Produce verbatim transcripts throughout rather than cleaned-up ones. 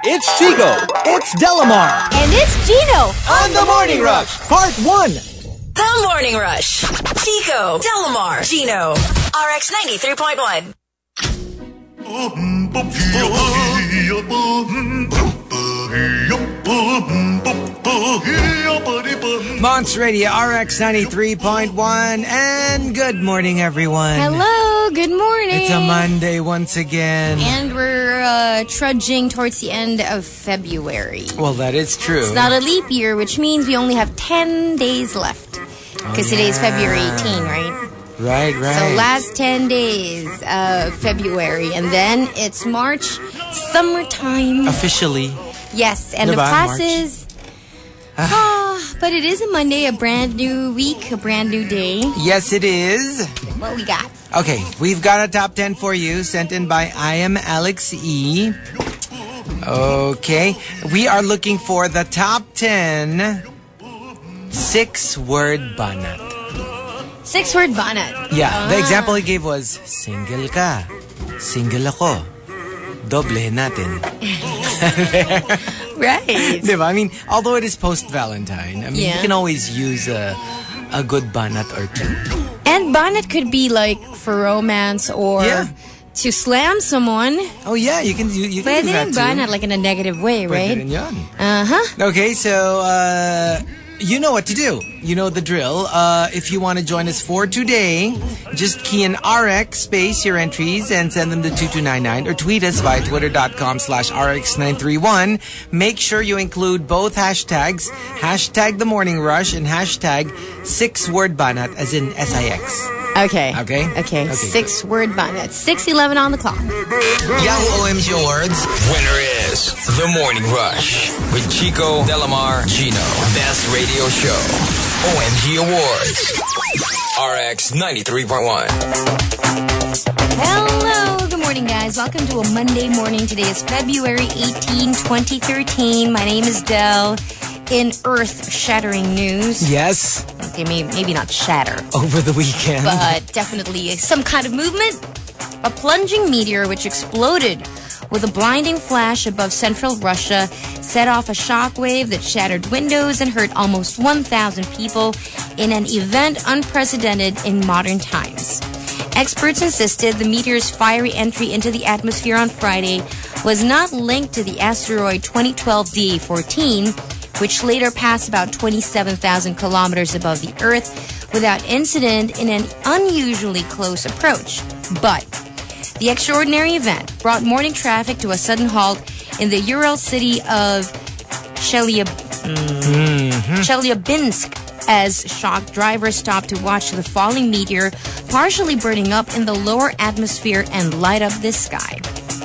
It's Chico. It's Delamar. And it's Gino. On the Morning Rush. Part one. The Morning Rush. Chico, Delamar, Gino. R X ninety-three point one. Monts Radio, R X ninety-three point one. And good morning, everyone. Hello, good morning. It's a Monday once again. And we're uh, trudging towards the end of February. Well, that is true. It's not a leap year, which means we only have ten days left. Because oh, yeah. today's February eighteenth, right? Right, right. So last ten days of February. And then it's March, summertime. Officially. Yes, end Diba? of classes. Ah, but it is a Monday, a brand new week, a brand new day. Yes, it is. What we got? Okay, we've got a top ten for you, sent in by I am Alex E. Okay, we are looking for the top ten six-word banat. Six-word banat. Yeah, ah. The example he gave was, single ka, single ako, doblehin natin. Right. Diba? I mean, although it is post-Valentine, I mean, yeah. you can always use a, a good banat or two. And banat could be like for romance or yeah. to slam someone. Oh yeah, you can, you, you can do that too. Banat like in a negative way, right? Pwede rin yan. Uh-huh. Okay, so, uh... you know what to do. You know the drill. Uh, if you want to join us for today, just key in R X space your entries and send them to two two nine nine or tweet us via twitter.com slash RX931. Make sure you include both hashtags, hashtag the morning rush and hashtag six word banat as in S I X. Okay. Okay? Okay. okay Six good. word banat. six eleven on the clock. Yahoo O M G Awards. Winner is The Morning Rush with Chico, Delamar, Gino. Best radio show. O M G Awards. R X ninety-three point one. Hello. Good morning, guys. Welcome to a Monday morning. Today is February eighteenth, twenty thirteen. My name is Del. In earth-shattering news. Yes. Okay, maybe, maybe not shatter. Over the weekend. But definitely some kind of movement. A plunging meteor which exploded with a blinding flash above central Russia set off a shockwave that shattered windows and hurt almost one thousand people in an event unprecedented in modern times. Experts insisted the meteor's fiery entry into the atmosphere on Friday was not linked to the asteroid twenty twelve D A fourteen, which later passed about twenty-seven thousand kilometers above the Earth without incident in an unusually close approach. But the extraordinary event brought morning traffic to a sudden halt in the Ural city of Chelyab- mm-hmm. Chelyabinsk as shocked drivers stopped to watch the falling meteor partially burning up in the lower atmosphere and light up the sky.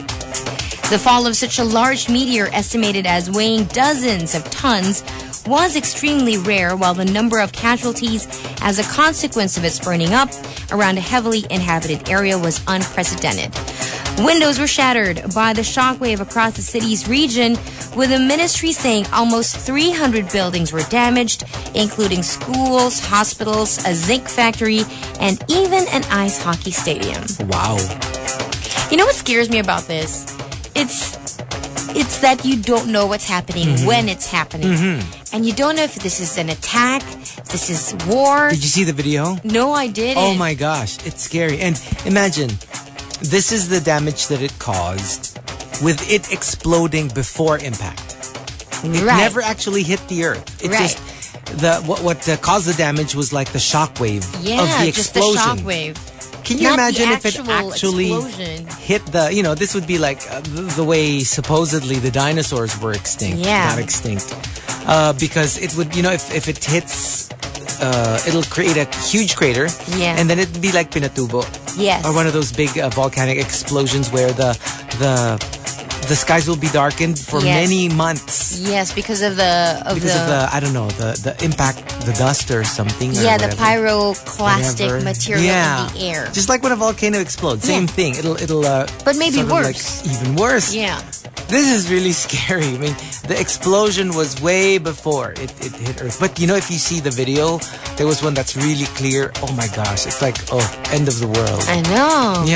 The fall of such a large meteor, estimated as weighing dozens of tons, was extremely rare, while the number of casualties as a consequence of its burning up around a heavily inhabited area was unprecedented. Windows were shattered by the shockwave across the city's region, with the ministry saying almost three hundred buildings were damaged, including schools, hospitals, a zinc factory, and even an ice hockey stadium. Wow. You know what scares me about this? It's it's that you don't know what's happening mm-hmm. when it's happening. Mm-hmm. And you don't know if this is an attack, if this is war. Did you see the video? No, I didn't. Oh my gosh, it's scary. And imagine, this is the damage that it caused with it exploding before impact. It right. never actually hit the earth. It right. just, the what, what uh, caused the damage was like the shockwave yeah, of the explosion. just the shockwave. Can you Not imagine if it actually explosion. hit the, you know, this would be like uh, the, the way supposedly the dinosaurs were extinct, yeah. not extinct. Uh, because it would, you know, if, if it hits, uh, it'll create a huge crater. Yeah. And then it'd be like Pinatubo. Yes. Or one of those big uh, volcanic explosions where the, the, the skies will be darkened for yes. many months. Yes, because of the of because the, of the I don't know the the impact, the dust or something. Yeah, or the pyroclastic whatever. material yeah. in the air. Just like when a volcano explodes, same yeah. thing. It'll it'll. Uh, but maybe sort of worse. Like even worse. Yeah. This is really scary. I mean, the explosion was way before it, it hit Earth. But you know, if you see the video, there was one that's really clear. Oh my gosh, it's like oh, end of the world. I know. Yeah.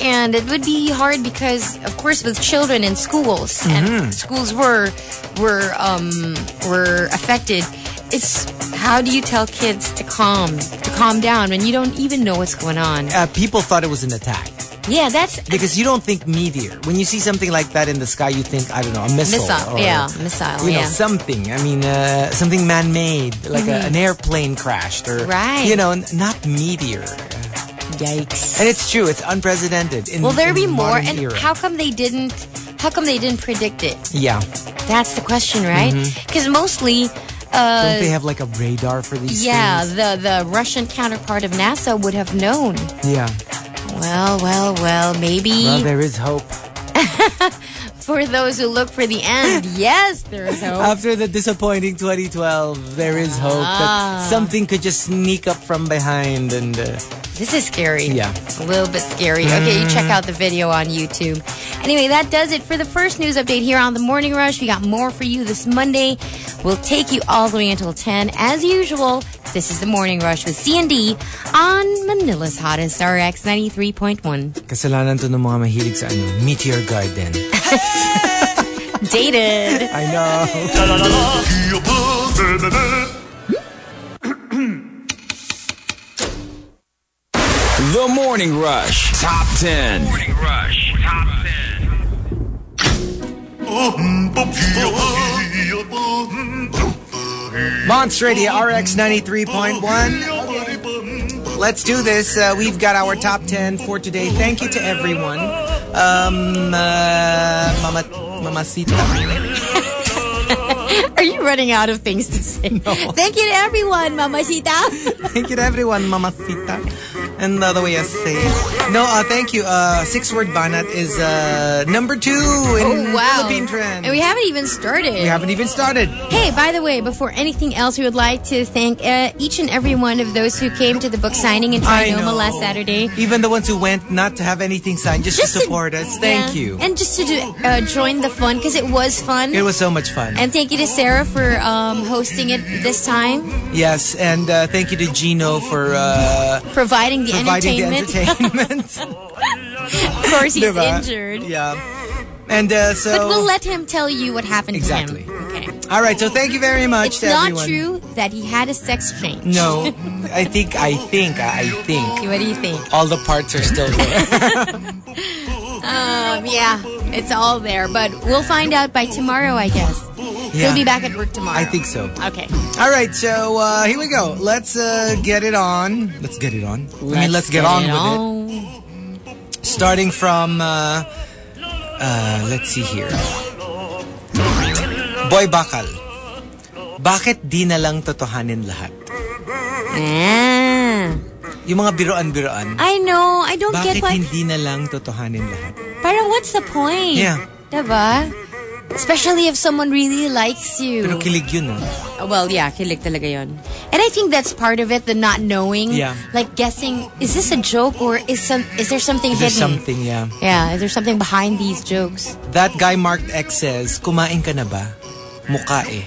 and it would be hard because, of course, with children in schools, Mm-hmm. and schools were were um, were affected. It's how do you tell kids to calm to calm down when you don't even know what's going on? Uh, people thought it was an attack. Yeah, that's Because you don't think meteor. When you see something like that in the sky, you think, I don't know, a missile. missile. Or, Yeah, missile. You know, Yeah. something. I mean, uh, something man-made. Like a, an airplane crashed. Or, Right. you know, n- not meteor. Yikes. And it's true. It's unprecedented. In, Will there in be more? modern And era. how come they didn't? How come they didn't predict it? Yeah. That's the question, right? Because mostly, Don't uh, they have like a radar for these yeah, things? the the Russian counterpart of NASA would have known. Yeah. Well, well, well, maybe Well, there is hope. for those who look for the end, yes, there is hope. After the disappointing twenty twelve, there is hope Ah. that something could just sneak up from behind and... Uh, This is scary. Yeah. A little bit scary. Okay, you check out the video on YouTube. Anyway, that does it for the first news update here on The Morning Rush. We got more for you this Monday. We'll take you all the way until ten. As usual, this is The Morning Rush with C and D on Manila's hottest R X ninety-three point one. kasalanan to ng mga mahilig sa ano, Meteor Garden. Dated. I know. The Morning Rush Top ten. Morning Rush Top ten. Monster Radio R X ninety-three point one. Let's do this. Uh, we've got our top ten for today. Thank you to everyone. Um, uh, Mama, Mamacita. Are you running out of things to say? No. Thank you to everyone, Mamacita. Thank you to everyone, Mamacita. And the other way I say it. No, uh, thank you. Uh, Six Word Banat is uh, number two in Oh, wow. Philippine trend. And we haven't even started. We haven't even started. Hey, by the way, before anything else, we would like to thank uh, each and every one of those who came to the book signing in I Trinoma know. last Saturday. Even the ones who went not to have anything signed, just, Just to support us. Thank yeah. you. And just to do, uh, join the fun, because it was fun. It was so much fun. And thank you to Sarah for um, hosting it this time, Yes, and uh, thank you to Gino for uh, providing the providing the entertainment. entertainment. Of course, he's Diba? injured. Yeah. And uh, so... But we'll let him tell you what happened Exactly. to him. Okay. All right, so thank you very much It's to not everyone. true that he had a sex change. No, I think, I think, I think What do you think? all the parts are still there. Um, yeah, it's all there. But we'll find out by tomorrow, I guess. Yeah. He'll be back at work tomorrow. I think so. Okay. All right, so uh, here we go. Let's uh, get it on. Let's get it on. I mean, let's get, on it with on. it. Starting from, uh, uh, let's see here. Boy Bakal. Bakit di na lang totohanin lahat? Ah. Yung mga biroan-biroan. I know. I don't Bakit get why. hindi na lang totohanin lahat? Parang what's the point? Yeah. Diba? Especially if someone really likes you. Pero kilig yun, ah. Well, yeah, kilig talaga yun. And I think that's part of it, the not knowing. Yeah. Like guessing, is this a joke or is some is there something There's hidden? something, yeah. Yeah, is there something behind these jokes? That guy marked X says, kumain ka na ba? Mukha eh.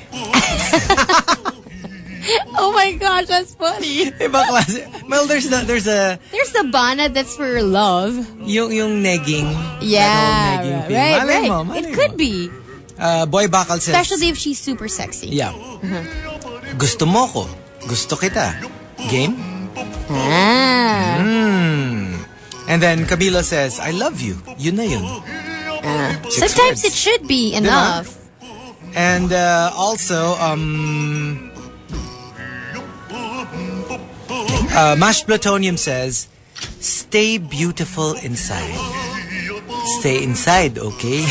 Oh my gosh, that's funny. Iba klase. Well, there's the, there's a, There's the bana that's for love. yung, yung negging. Yeah, That whole negging right, thing. right. Malay right. mo, malay It mo. could be. Uh, Boy Bakal says, Especially if she's super sexy. yeah. Gusto mo ko. Gusto kita. Game? Ah. Hmm. And then Camila says, I love you. Yun na yun. Six Sometimes words. it should be enough. And uh, also, um, uh, Mash Plutonium says, stay beautiful inside. Stay inside, okay?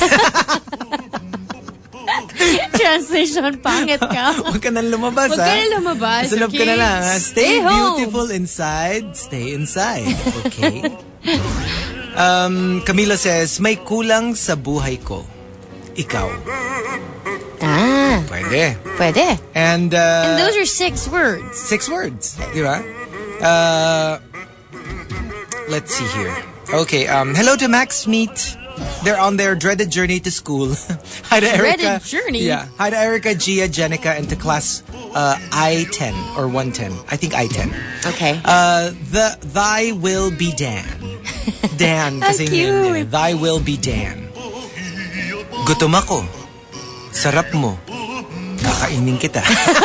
Translation, pangit ka. Huwag ka nang lumabas, Huwag ha? ka nang lumabas, Sa loob ka okay? na lang, ha? Stay, Stay home. beautiful inside. Stay inside, okay? um, Camila says, may kulang sa buhay ko. Ikaw. Ah, Pwede. pwede. And, uh, And those are six words. six words. Di ba? Uh, let's see here. Okay, um, hello to Max Meet. They're on their dreaded journey to school. Hi to Dreaded Erica. journey? Yeah. Hi to Erica, Gia, Jenica, and to class uh, I ten or one ten. I think I ten. Okay. Uh, the Thy will be Dan. Dan kasi yun. Thy will be Dan. Gutom ako. Sarap mo. Kakainin kita.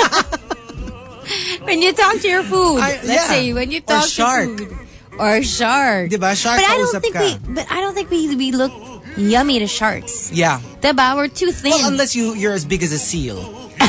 When you talk to your food. I, let's yeah. say, when you talk or shark. to food. Or shark. Diba? Shark but I don't kausap think ka. we But I don't think we, we look yummy to sharks. Yeah. Diba? We're too thin. Well, unless you, you're as big as a seal.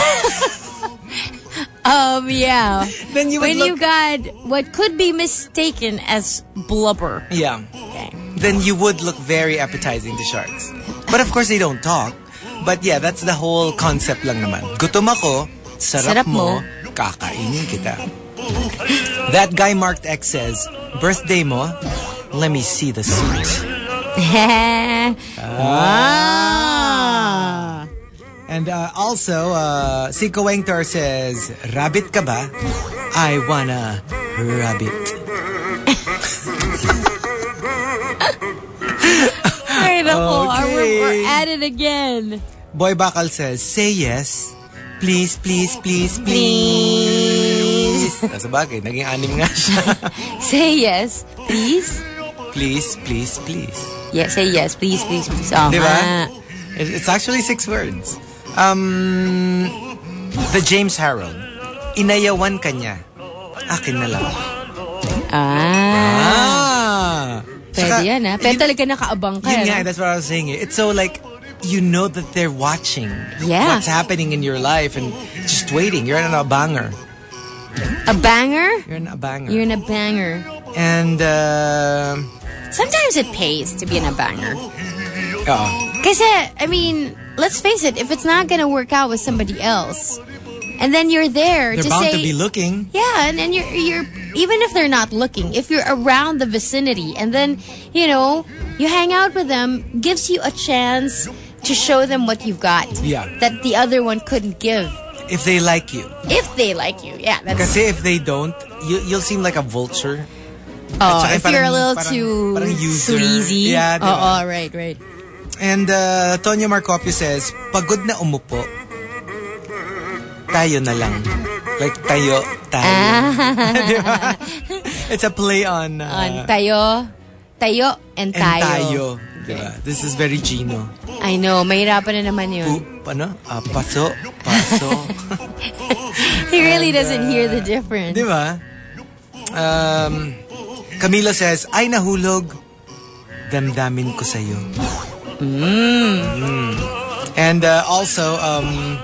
Um, yeah. Then you would when look... you got what could be mistaken as blubber. Yeah. Okay. Then you would look very appetizing to sharks. But of course, they don't talk. But yeah, that's the whole concept lang naman. Gutom ako, sarap, Sarap mo. mo, kakainin kita. That guy marked X says, birthday mo, let me see the suit. ah. And uh, also, uh, si Kawengtor says, rabbit ka ba? I wanna rabbit. Ay, nako. Okay. We're, we're at it again. Boy Bakal says, say yes. Please, please, please, please. Sa bagay, naging anim nga siya. Say yes, please. Please, please, please. Yeah, say yes, please, please, please. Oh, Diba? ha. It- It's actually six words. Um, the James Harold. Inayawan ka niya. Akin na lang. Ah. Ah. Pwede yan, ha? Pero talaga nakaabang ka. Yun no? nga, that's what I was saying. It's so like, you know that they're watching Yeah. what's happening in your life and just waiting. You're in a banger. A banger? You're in a banger. You're in a banger. And, uh, Sometimes it pays to be in a banger. oh, Kasi, I mean, let's face it, if it's not gonna work out with somebody else, and then you're there they're to bound say... to be looking. Yeah, and then you're, you're, even if they're not looking, if you're around the vicinity, and then, you know, you hang out with them, gives you a chance to show them what you've got. Yeah. That the other one couldn't give. If they like you. If they like you, yeah. That's, Kasi if they don't, you, you'll seem like a vulture. oh, saka if parang- you're a little parang- too parang user. sleazy. Yeah, oh, diba? oh, right, right. And uh, Tonyo Marcopio says, pagod na umupo, tayo na lang. Like, tayo, tayo. Diba? It's a play on... Uh, On tayo, tayo, and and tayo. tayo. Diba? This is very Gino. I know, mahirapan na naman yun. Pu, ano? Ah, paso, paso. He really doesn't hear the difference. Diba? Um, Camilo says, ay nahulog, damdamin ko sa'yo. Mm. Mm. And uh, also, um,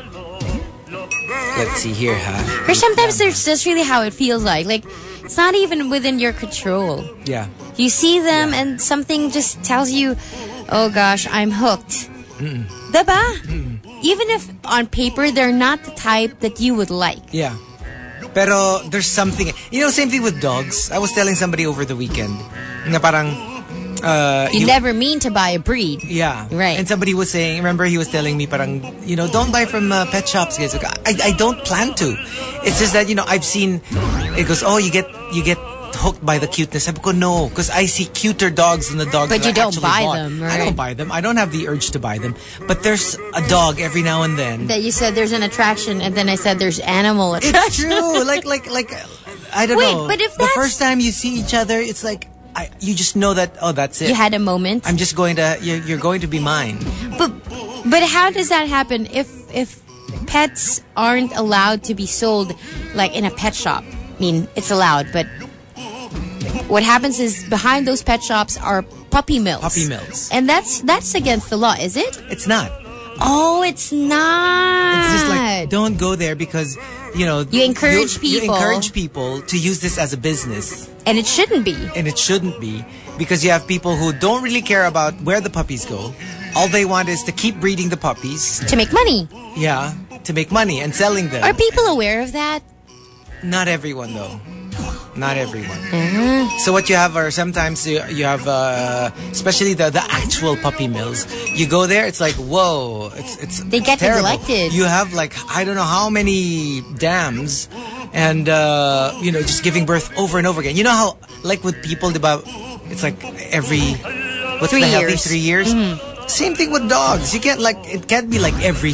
let's see here, huh? Or sometimes there's just really how it feels like. Like, it's not even within your control. Yeah. You see them and something just tells you, oh gosh, I'm hooked. Mm-mm. Diba? Even if on paper they're not the type that you would like. Yeah. Pero there's something, you know, same thing with dogs. I was telling somebody over the weekend na parang uh, You he- never mean to buy a breed. Yeah. Right. And somebody was saying, remember he was telling me parang, you know, don't buy from uh, pet shops, guys. I, I don't plan to. It's just that, you know, I've seen, it goes, oh, you get, you get hooked by the cuteness. Sabi ko, no, because I see cuter dogs than the dogs But that you I don't actually buy bought. them, I right? don't buy them. I don't have the urge to buy them. But there's a dog every now and then. That you said there's an attraction and then I said there's animal attraction. It's true. like, like, like, I don't Wait, know. but if the that's- first time you see each other, it's like, I, you just know that, oh, that's it. You had a moment. I'm just going to, you're, you're going to be mine. But but how does that happen if if pets aren't allowed to be sold like in a pet shop? I mean, it's allowed, but what happens is behind those pet shops are puppy mills. Puppy mills. And that's that's against the law, is it? It's not. Oh, it's not. It's just like, don't go there because, you know... You encourage you, people. You encourage people to use this as a business. And it shouldn't be. And it shouldn't be. Because you have people who don't really care about where the puppies go. All they want is to keep breeding the puppies. To make money. Yeah. To make money and selling them. Are people aware of that? Not everyone, though. Not everyone. Uh-huh. So what you have are sometimes you, you have, uh, especially the, the actual puppy mills. You go there, it's like, whoa, it's it's They it's get terrible. neglected. You have like I don't know how many dams, and uh, you know just giving birth over and over again. You know how like with people, diba, it's like every what's Three the healthy years. three years. Mm-hmm. Same thing with dogs. You can't like it can't be like every heat.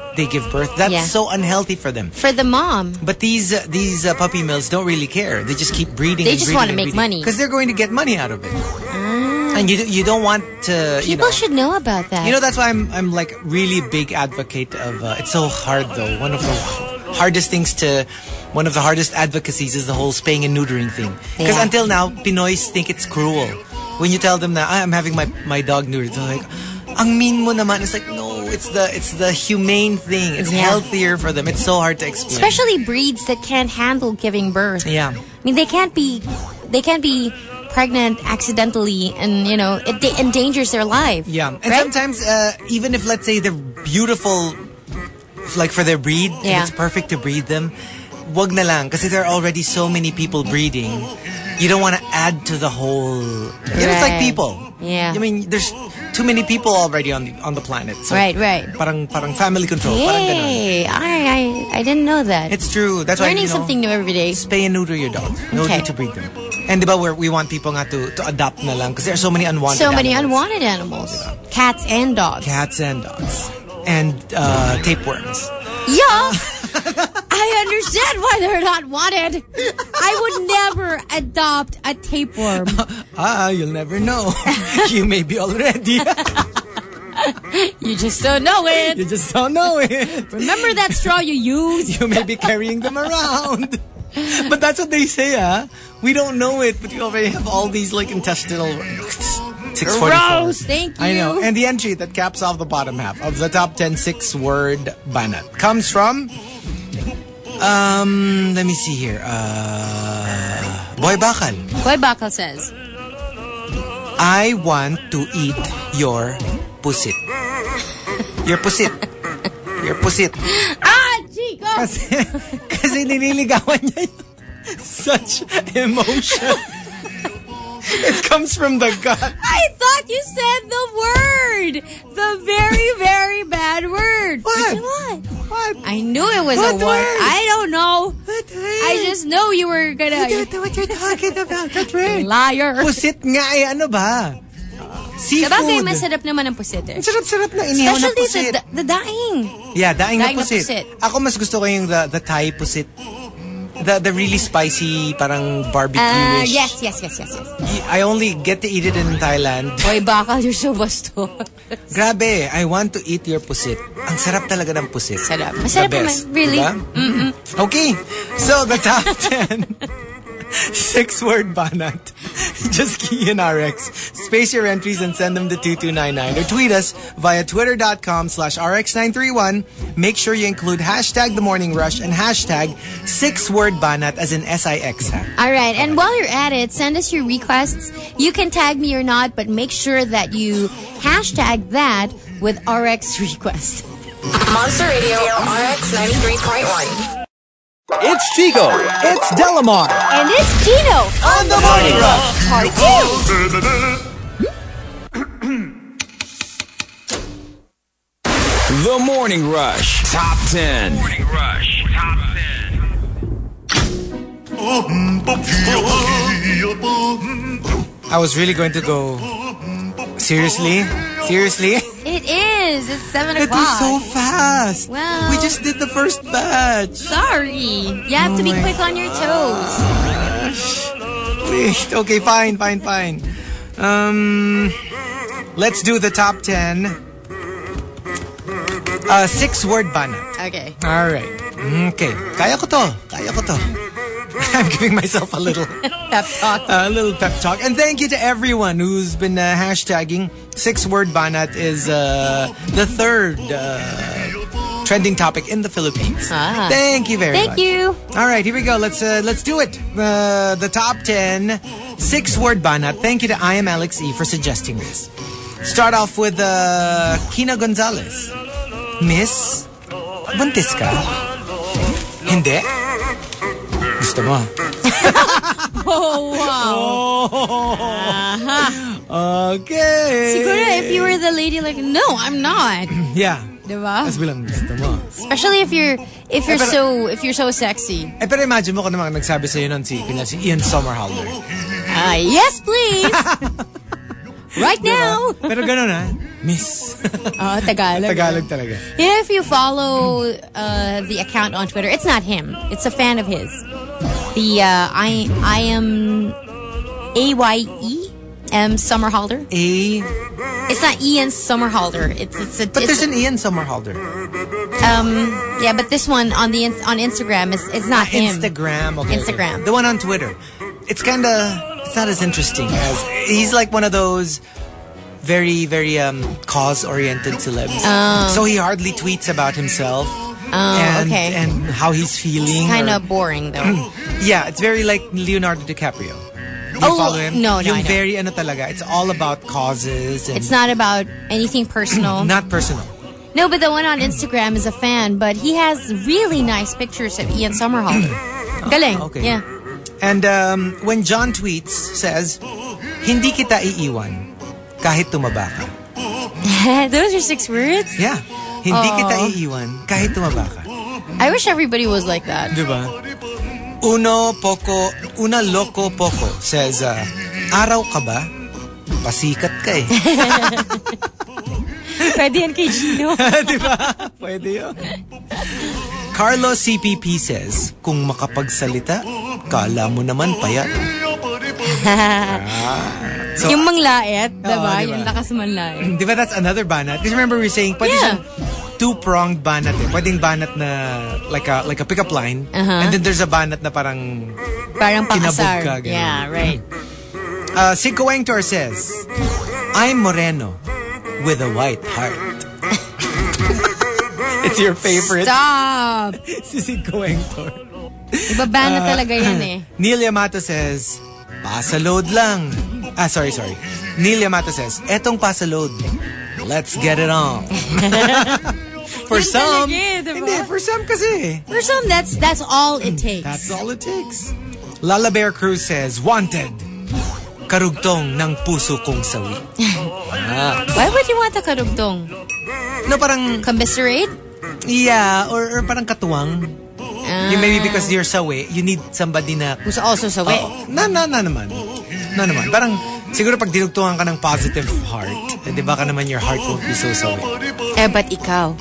they give birth. That's Yeah. so unhealthy for them. For the mom. But these uh, these uh, puppy mills don't really care. They just keep breeding. They and just breeding wanna and make breeding. money. Because they're going to get money out of it. Ah. And you you don't want to. People you know, should know about that. You know, that's why I'm I'm like really big advocate of. Uh, it's so hard though. One of the hardest things to, one of the hardest advocacies is the whole spaying and neutering thing. Because Yeah. until now, Pinoys think it's cruel. When you tell them that I'm having my my dog neutered, they're like, "Ang mean mo naman." It's like, no, it's the it's the humane thing. It's Yeah. healthier for them. It's so hard to explain. Especially breeds that can't handle giving birth. Yeah. I mean, they can't be, they can't be pregnant accidentally, and you know, it da- endangers their life. Yeah, and right? sometimes uh, even if, let's say, they're beautiful, like for their breed, and Yeah. it's perfect to breed them, wag na lang kasi there are already so many people breeding. You don't want to add to the whole. You know, it's like Right. people. Yeah. I mean, there's too many people already on the on the planet. So Right, right. Parang parang family control. Parang ganun. Yay! I, I I didn't know that. It's true. That's why, Learning you know, something new every day. spay and neuter your dog. No Okay. need to breed them. And diba, we're, we want people nga to, to adopt na lang because there are so many unwanted So many animals. unwanted animals, cats and dogs. Cats and dogs. And uh, tapeworms. Yeah, I understand why they're not wanted. I would never adopt a tapeworm. Ah, you'll never know. You may be already. You just don't know it. You just don't know it. Remember that straw you used? You may be carrying them around. But that's what they say, ah. We don't know it, but we already have all these like intestinal. six forty-four. Gross, thank you. I know. And the entry that caps off the bottom half of the top ten six-word banat comes from. Um, let me see here. Uh, Boy Bakal. Boy Bakal says, I want to eat your pusit. Your pusit. Your pusit. ah, Chico! Kasi, kasi nililigawan niya yung such emotion. It comes from the gut. I thought you said the word. The very, very bad word. What? What? What? I knew it was What a word. word? I don't know. What I just know you were gonna... I don't know what you're talking about. That word. Liar. Pusit nga eh. Ano ba? Seafood. Sabagay, masarap naman ang pusit eh. Ang sarap-sarap na inihaw na Especially pusit. the, the daing. Yeah, daing na Daing na pusit. pusit. Ako mas gusto ko yung the, the Thai pusit. The the really spicy, parang Uh, barbecue-ish. yes, yes, yes, yes, yes. I only get to eat it in Thailand. Boy Bakal, you're so basto. Grabe, I want to eat your pusit. Ang sarap talaga ng pusit. Sarap. Masarap The naman. best, Really? diba? Okay, so the top ten six-word banat. Just key in R X, space your entries and send them to two two nine nine or tweet us via twitter.com slash rx931. Make sure you include hashtag the morning rush and hashtag six-word banat as in S I X. Ha? All right, and while you're at it, send us your requests. You can tag me or not, but make sure that you hashtag that with R X request. Monster Radio, R X ninety-three point one. It's Chico. It's Delamar. And it's Gino On the Morning Rush. Part two. The Morning Rush Top ten. Morning Rush Top ten. I was really going to go. Seriously? Seriously? It is. It's seven It o'clock. was so fast. Well- we just did the first batch. Sorry. You have to be quick on your toes. Wait, okay, fine, fine, fine. Um, let's do the top ten. Uh, six-word banat. Okay. All right. Okay. Kaya ko to. Kaya ko to. I'm giving myself a little, Pep talk. a little pep talk. And thank you to everyone who's been uh, hashtagging. Six-word banat is uh, the third uh, trending topic in the Philippines. Ah. Thank you very Thank much. you. All right, here we go. Let's uh, let's do it. Uh, the top ten six-word banat. Thank you to I am Alex E for suggesting this. Start off with uh, Kina Gonzalez. Miss, buntis ka? Hindi. Gusto mo? Oh, wow. Oh. Okay. Siguro if you were the lady, like, no, I'm not. Yeah. Diba? Tapos bilang gusto mo. Especially if you're if you're Eh, pero- so if you're so sexy. Eh, pero imagine mo kung naman nagsabi sa'yo nun si, kunya, si Ian Somerhalder. Ah, yes, please. Right now. Pero ganun ha. Miss. Oh, Tagalog. Tagalog talaga. You know, if you follow uh, the account on Twitter, it's not him. It's a fan of his. The uh, I I am A Y E M Summerhalder. A. It's not Ian Summerhalder. It's it's a. But it's there's an Ian Summerhalder. Um. Yeah, but this one on the on Instagram is it's not him. Instagram. Okay. Instagram. Okay. The one on Twitter. It's kind of. It's not as interesting as he's like one of those very very um cause-oriented celebs. Oh. So he hardly tweets about himself. Oh, and, okay. and how he's feeling. Kind or, of boring though. Yeah, it's very like Leonardo DiCaprio. You Oh, follow him? no, no, Yung I know. very ano talaga. It's all about causes. And It's not about anything personal. not personal. No, but the one on Instagram is a fan, but he has really nice pictures of Ian Summerhalder. Galing. Okay. Yeah. And um, when John tweets, says, hindi kita iiwan kahit tumaba ka. Those are six words? Yeah. Hindi Aww. kita iiwan kahit tumaba ka. I wish everybody was like that. Diba? Uno poco, una loco poco says, uh, araw ka ba? Pasikat ka eh. Pwede yan kay Gino. Diba? Pwede yun. Carlos C P P says, kung makapagsalita, kala mo naman payat. So, Yung manglait, diba? Oo, diba? Yung lakas manlait. Diba that's another banat? Because remember we were saying, pwede Yeah. siyang two-pronged banat eh. Pwedeng banat na like a like a pickup line. Uh-huh. And then there's a banat na parang Parang kinabog pakasar. ka. ganun. Yeah, right. Uh, Cinco Engtor says, I'm Moreno with a white heart. It's your favorite. Stop! Si Cinco Engtor. Ibaba na talaga yan eh. Neil Yamato says, pasaload lang. Ah, sorry, sorry. Neil Yamato says, etong pasaload. Let's get it on. For Yun some, talaga eh, diba? hindi, for some kasi. For some, that's that's all it takes. That's all it takes. Lala Bear Cruz says, wanted. Karugtong ng puso kong sawi. Ah. Why would you want a karugtong? No, parang, Commiserate? yeah, or, or parang katuwang. Ah. Yung maybe because you're sawi, you need somebody na, Who's also sawi. oh, na, na, na naman. Na naman. Parang, siguro pag dinugtungan ka ng positive heart, eh, di ba ka naman your heart won't be so sawi. Eh, ba't ikaw?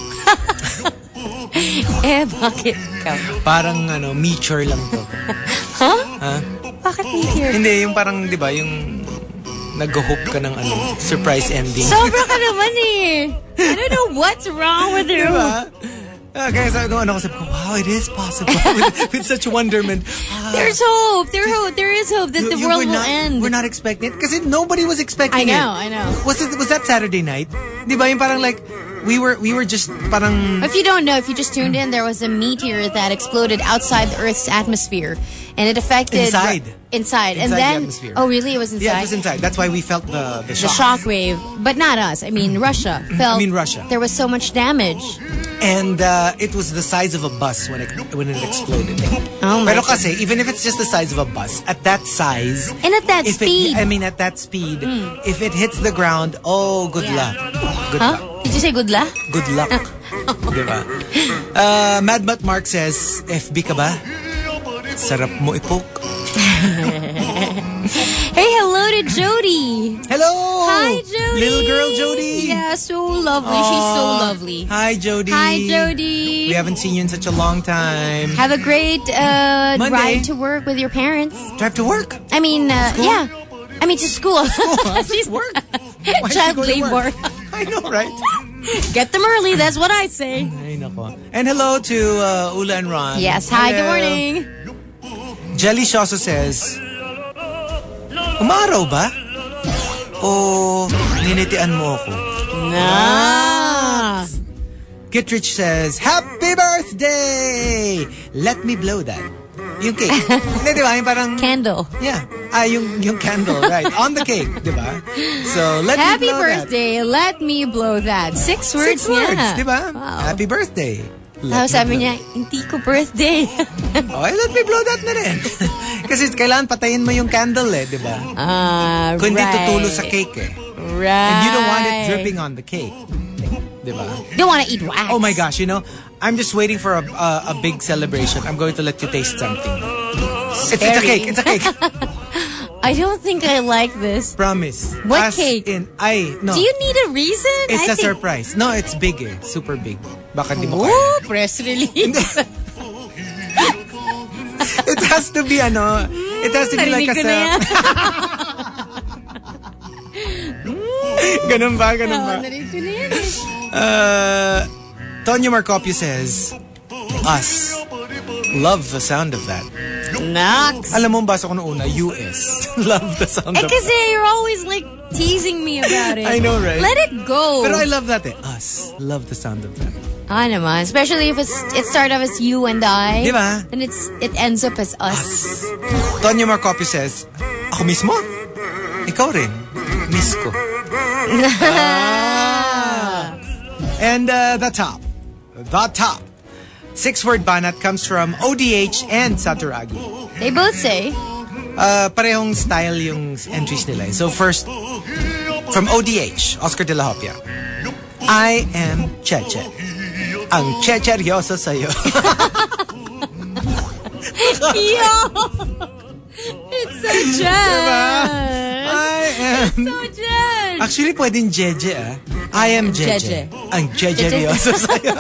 eh, bakit ikaw? Parang, ano, meteor lang to. Huh? Ha? Bakit meteor? Hindi, yung parang, di ba, yung nag-hope ka ng ano, surprise ending. Sobra ka naman eh. I don't know what's wrong with you. Diba? Uh, kaya sa ano, ano ko sabi ko, wow, it is possible. with, with such wonderment. Ah, There's hope. There hope. There is hope that you- the you- world we're will not, end. We're not expecting it. Kasi nobody was expecting I know, it. I know. Was it, was that Saturday night? Di ba? Yung parang like, we were, we were just parang, If you don't know, if you just tuned in, there was a meteor that exploded outside the Earth's atmosphere, and it affected Inside. Inside, and Inside the then atmosphere. oh, really? It was inside. yeah, it was inside. That's why we felt the, the The shock. shock wave, but not us. I mean, Russia felt. I mean, Russia. There was so much damage. And uh, it was the size of a bus when it, when it exploded. Oh my Pero kasi, even if it's just the size of a bus, at that size, And at that if speed. It, I mean, at that speed, if it hits the ground, oh, good Yeah. luck. Good Huh? luck. Did you say good luck? Good luck. Diba? Uh, Mad Mutt Mark says, F B ka ba? Sarap mo ipoke. Hey, hello to Jody. Hello! Hi, Jody. Little girl Jody. Yeah, so lovely. She's so Aw. lovely. Hi, Jody. Hi, Jody. We haven't seen you in such a long time. Have a great uh, Monday. ride to work with your parents. Drive to work. I mean, uh, School? yeah. I mean, to school. She's work. Why is she Child going to labor. work? I know, right? Get them early. That's what I say. Ay, nako. And hello to uh, Ula and Ron. Yes. Hi. Good Hello. morning. Jelly Shoso says, umaraw ba? O ninitian mo ako? Ah. Kitrich says, happy birthday! Let me blow that. Yung cake. Hindi, di ba? Yung parang... Candle. Yeah. Ah, yung, yung candle, right. On the cake, di ba? So, let Happy me blow birthday. Let me blow that. Six that. words Six words, niya. di ba? Wow. Happy birthday. Let Tapos me sabi blow niya, hindi ko birthday. Okay, let me blow that na rin. Kasi kailangan patayin mo yung candle eh, di ba? Ah, Kung hindi right. tutulo sa cake eh. Right. And you don't want it dripping on the cake. Di ba? Don't want to eat wax. Oh my gosh, you know, I'm just waiting for a, a, a big celebration. I'm going to let you taste something. It's, it's a Scary. cake, it's a cake. I don't think I like this. Promise. What As cake? In, ay, no. Do you need a reason? It's I a think... surprise. No, it's big eh. Super big. Baka di mo Ooh, kaya. press release. It has to be ano. It has to be like a... Narinig ko na yan. Ganun ba? Ganun ba? Oh, narinig ko na yan eh. Uh, Tonyo Marcopio says, Us. Love the sound of that. Nox. Alam mo, basa ko noong una, U S. Love the sound Eh, of kasi you're always like teasing me about it. I know, right? Let it go. Pero I love that eh. Us. Love the sound of that. Ah, naman. Especially if it's, it started off as you and I. Di ba? Then it's, it ends up as us. Tonyo Marcopio says, ako mismo? Ikaw rin. Miss ko. Ah. And uh, the top. The top. Six-word banat comes from O D H and Saturagi. They both say, Uh, parehong style yung entries nila. So first, from O D H, Oscar de la Hopia. I am Cheche. Ang checheryoso sa'yo. yo! It's so jazz. I am... So jazz. Actually, pwedeng Jeje ah. I am Jeje. Jeje. Ang checheryoso sa'yo.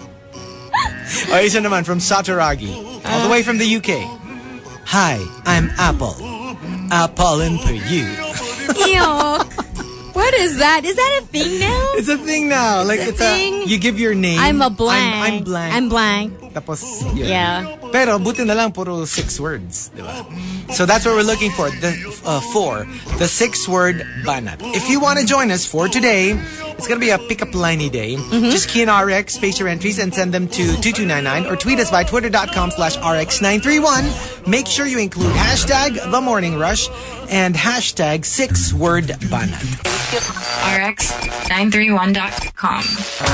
O, isa naman from Saturagi. All the way from the U K. Hi, I'm Apple. Apollen per you. Yuck. What is that? Is that a thing now? It's a thing now. Like, It's a it's thing? a... You give your name. I'm a blank. I'm, I'm blank. I'm blank. Tapos, yun. Yeah. Pero, buti na lang, puro six words. Diba? So, that's what we're looking for. The, uh, for the six-word banat. If you want to join us for today, it's going to be a pick-up liney day. Mm-hmm. Just key in R X, space your entries, and send them to two two nine nine or tweet us by twitter.com slash RX931. Make sure you include hashtag The Morning Rush and hashtag six-word banat. R X nine thirty-one dot com.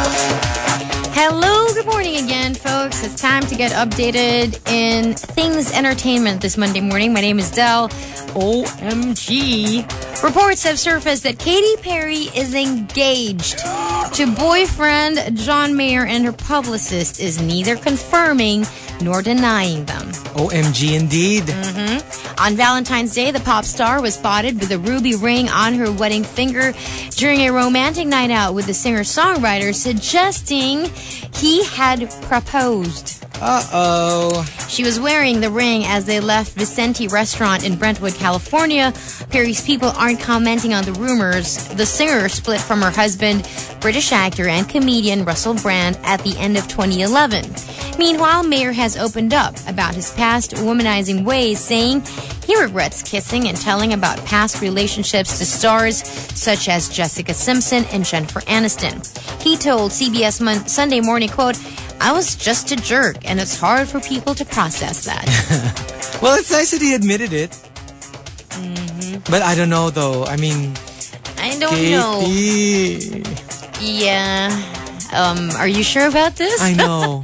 Hello, good morning again, folks. It's time to get updated in things entertainment this Monday morning. My name is Del. O M G. Reports have surfaced that Katy Perry is engaged to boyfriend John Mayer, and her publicist is neither confirming nor denying them. O M G indeed. Mm-hmm. On Valentine's Day, the pop star was spotted with a ruby ring on her wedding finger during a romantic night out with the singer-songwriter, suggesting he had proposed. Uh-oh. She was wearing the ring as they left Vicente Restaurant in Brentwood, California. Perry's people aren't commenting on the rumors. The singer split from her husband, British actor and comedian Russell Brand, at the end of twenty eleven. Meanwhile, Mayer has opened up about his past womanizing ways, saying he regrets kissing and telling about past relationships to stars such as Jessica Simpson and Jennifer Aniston. He told C B S Mon- Sunday Morning, quote, I was just a jerk, and it's hard for people to process that. Well, it's nice that he admitted it. Mm-hmm. But I don't know, though. I mean... I don't Katie. know. Yeah. Um, are you sure about this? I know.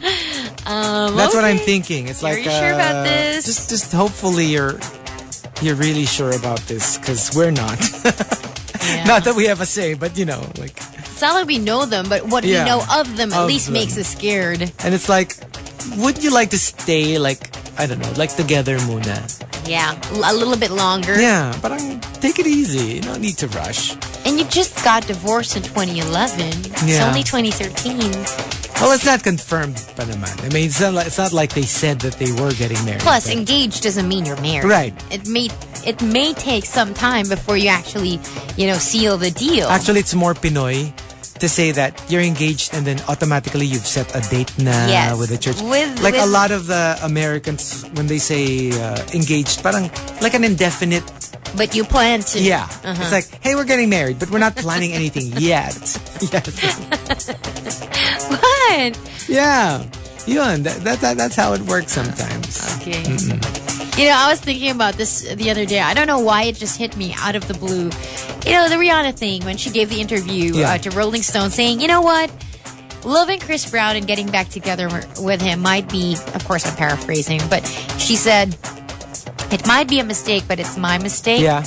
um, That's okay. what I'm thinking. It's like... Are you sure about uh, this? Just, just hopefully you're... You're really sure about this, because we're not. Yeah. Not that we have a say, but you know, like... It's not like we know them, but what Yeah. we know of them at Of least them. makes us scared. And it's like, would you like to stay, like, I don't know, like together muna? Yeah, l- a little bit longer. Yeah, but take it easy. No need to rush. And you just got divorced in twenty eleven. It's Yeah. only twenty thirteen. Well, it's not confirmed pa naman. I mean, it's not, like, it's not like they said that they were getting married. Plus, but- engaged doesn't mean you're married. Right. It may it may take some time before you actually, you know, seal the deal. Actually, it's more Pinoy to say that you're engaged and then automatically you've set a date na Yes. with the church. With- like a with- lot of the Americans, when they say uh, engaged, parang like an indefinite. But you plan to. Yeah. Uh-huh. It's like, hey, we're getting married, but we're not planning anything yet. Yes. What? Yeah. Yun. That, that, that, that's how it works sometimes. Okay. You know, I was thinking about this the other day. I don't know why it just hit me out of the blue. You know, the Rihanna thing when she gave the interview Yeah. uh, to Rolling Stone saying, you know what? Loving Chris Brown and getting back together with him might be, of course, I'm paraphrasing, but she said, it might be a mistake, but it's my mistake. Yeah.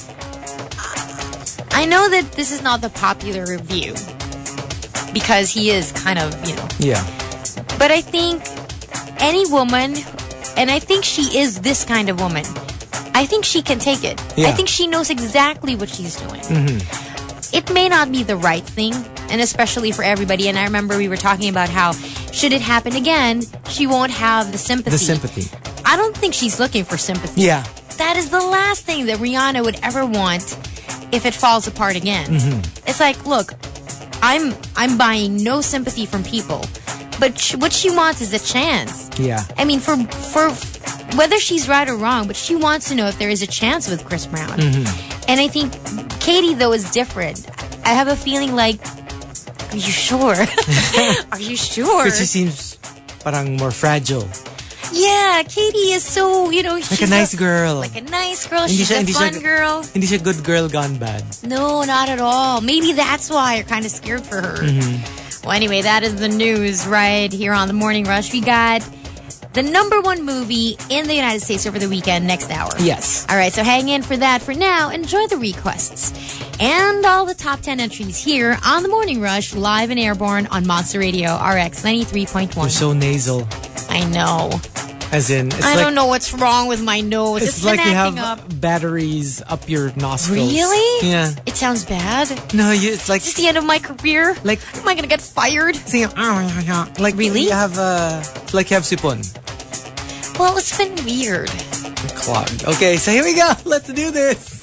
I know that this is not the popular view because he is kind of, you know, Yeah. but I think any woman, and I think she is this kind of woman. I think she can take it. Yeah. I think she knows exactly what she's doing. Mm-hmm. It may not be the right thing, and especially for everybody. And I remember we were talking about how, should it happen again, she won't have the sympathy. The sympathy. I don't think she's looking for sympathy. Yeah. That is the last thing that Rihanna would ever want if it falls apart again. Mm-hmm. It's like, look, I'm I'm buying no sympathy from people, but sh- what she wants is a chance. Yeah. I mean, for for whether she's right or wrong, but she wants to know if there is a chance with Chris Brown. Mm-hmm. And I think Katie, though, is different. I have a feeling like, are you sure? Are you sure? Because she seems parang more fragile. Yeah, Katie is so, you know, Like she's a nice girl. Like a nice girl. Hindi She's siya- a hindi fun siya- girl. Hindi siya good girl gone bad. No, not at all. Maybe that's why you're kind of scared for her. Mm-hmm. Well, anyway, that is the news right here on the Morning Rush. We got the number one movie in the United States over the weekend next hour. Yes. All right, so hang in for that. For now, enjoy the requests and all the top ten entries here on the Morning Rush, live and airborne on Monster Radio R X ninety-three point one. You're so nasal. I know. As in, it's I like, don't know what's wrong with my nose. It's, It's like been you acting have up. batteries up your nostrils. Really? Yeah. It sounds bad. No, you, it's like Is this the end of my career? Like- am I gonna get fired? sing, like Really? you have uh, like you have sipon. Well, it's been weird. Clogged. Okay, so here we go. Let's do this.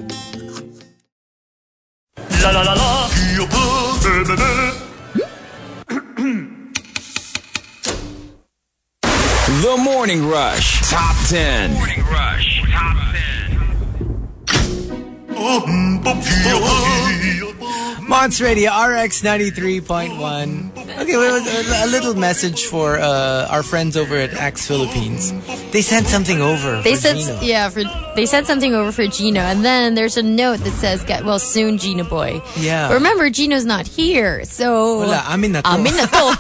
La la la la. The Morning Rush Top ten. Morning Rush Top ten. Monster Radio R X ninety-three point one. Okay, wait, wait, a little message for uh, our friends over at Axe Philippines. They sent something over. They for said, Gino. yeah, for they said something over for Gino, and then there's a note that says, "Get well soon, Gino boy." Yeah. But remember, Gino's not here, so Wala, amin na to. Amin na to.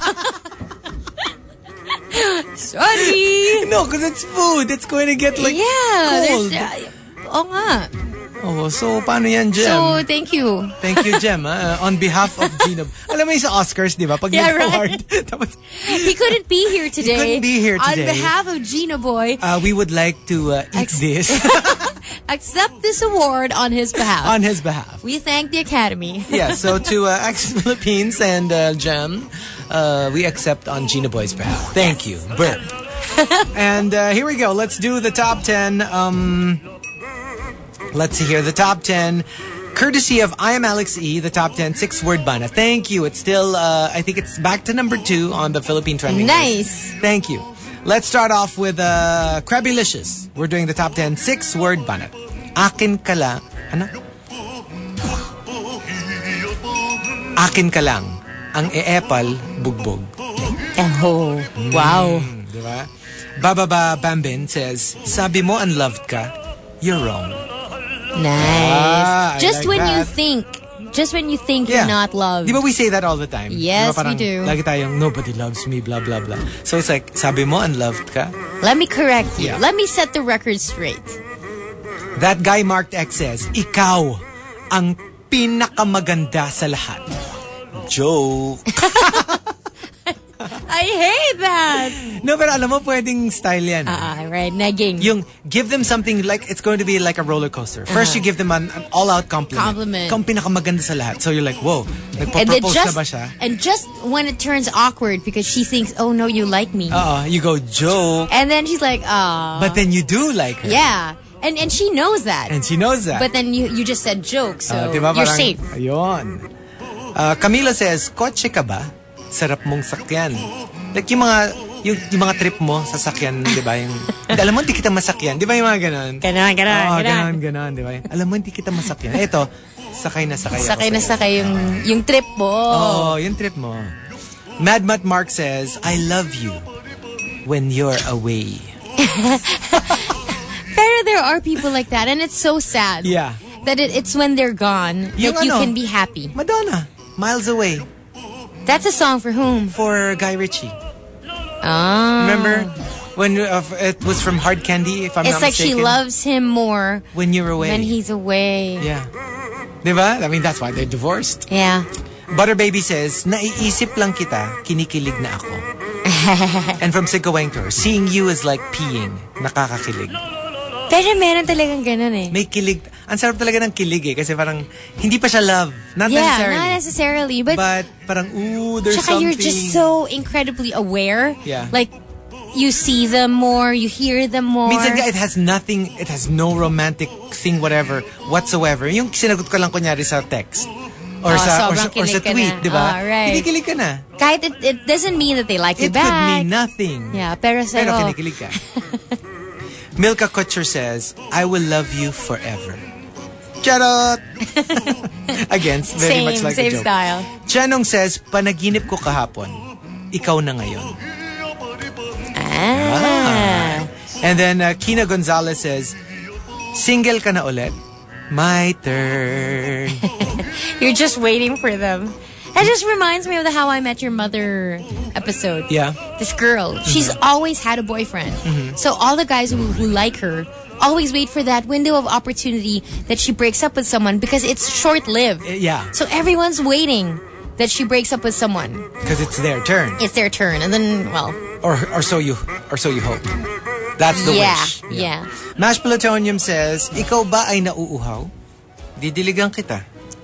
Sorry. No, because it's food. It's going to get like yeah. cold. There's, uh, oh nga. Oh, so paano yan, Jem? So thank you. Thank you, Jem. ah, on behalf of Gino. Alam mo yung sa Oscars, di ba? Pag Yeah, nag-award. Tapos, He couldn't be here today. couldn't be here today. On behalf of Gino boy, uh, we would like to uh, eat Ex- this accept this award on his behalf. on his behalf. We thank the Academy. Yeah, so to uh, Axe Philippines and uh, Jem, uh, we accept on Gina Boy's behalf. Thank you, Bert. And uh, here we go. Let's do the top ten. Um, let's see here. The top ten, courtesy of I Am Alex E, the top ten six-word bana. Thank you. It's still, uh, I think it's back to number two on the Philippine trending Nice. list. Thank you. Let's start off with uh, Crabbilicious. We're doing the top ten six-word banat. Akin ka lang. Ano? Akin ka lang. Ang eepal, bugbog. Oh, wow. Mm, diba? Bababa Bambin says, sabi mo unloved ka, you're wrong. Nice. Ah, I just like when you that. think, just when you think you're not loved. Di ba we say that all the time? Yes, Di ba parang we do. Lagi tayong, nobody loves me, blah, blah, blah. So it's like, sabi mo unloved ka? Let me correct you. Yeah. Let me set the record straight. That guy marked X says, ikaw ang pinakamaganda sa lahat. Joke. I hate that. No, pero alam mo, pwedeng style yan. Ah, right. Negging. Yung give them something like it's going to be like a roller coaster. First, you give them an, an all-out compliment. Compliment. Kung pinakamaganda sa lahat. So you're like, whoa, and then nagpo-propose just, na ba siya? and just when it turns awkward because she thinks, oh no, you like me. Uh, you go, joke. And then she's like, oh. But then you do like her. Yeah. And and she knows that. And she knows that. But then you you just said joke, so Ah, diba, you're parang, safe. Ayun. Uh, Camila says, kotse ka ba? Sarap mong sakyan. Like yung mga, yung, yung mga trip mo sa sakyan, di ba? Yung, alam mo, hindi kita masakyan. Di ba yung mga ganon? Ganon, ganon, Oo, ganon. ganon, ganon, di ba? Alam mo, hindi kita masakyan. Ito, sakay na sakay ako Sakay na sa'yo. sakay yung, yung trip mo. Oo, yung trip mo. Mad Matt Mark says, I love you when you're away. Pero there are people like that, and it's so sad. Yeah. That it, it's when they're gone Yung that you ano, can be happy. Madonna, Miles Away, That's a song for whom? for Guy Ritchie. Ah. Remember? When uh, it was from Hard Candy, if I'm It's not like she mistaken. loves him more When You're Away. when he's away. Yeah. Diba? I mean, that's why they're divorced. Yeah. Butter Baby says, naiisip lang kita, kinikilig na ako. And from Sigawang Tour, seeing you is like peeing, nakakakilig. Pero meron talagang ganun eh. May kilig. Ang sarap talaga ng kilig eh. Kasi parang, hindi pa siya love. Not yeah, necessarily. not necessarily. But, But parang, ooh, there's tsaka something. you're just so incredibly aware. Yeah. Like, you see them more, you hear them more. Minsan nga, it has nothing, it has no romantic thing, whatever, whatsoever. Yung sinagot ko lang kunyari sa text. Or Oh, sa, or sa, sobrang or sa kilig ka tweet, na. di ba? Ah, right. Kinikilig ka na. Kahit it, it doesn't mean that they like you It back. could mean nothing. Yeah, pero sa'yo. Pero kinikilig ka. Milka Kutcher says, I will love you forever. Charot! Again, very same, much like same a joke. style. Chanong says, panaginip ko kahapon. Ikaw na ngayon. Ah. And then uh, Kina Gonzalez says, single ka na ulit? My turn. You're just waiting for them. That just reminds me of the How I Met Your Mother episode. Yeah. This girl, she's always had a boyfriend. Mm-hmm. So all the guys who, who like her always wait for that window of opportunity that she breaks up with someone because it's short-lived. Uh, yeah. So everyone's waiting that she breaks up with someone. Because it's their turn. It's their turn. And then, well... Or or so you or so you hope. That's the yeah, wish. Yeah. Mash Plutonium says, ikaw ba ay nauuhaw? Didiligan kita.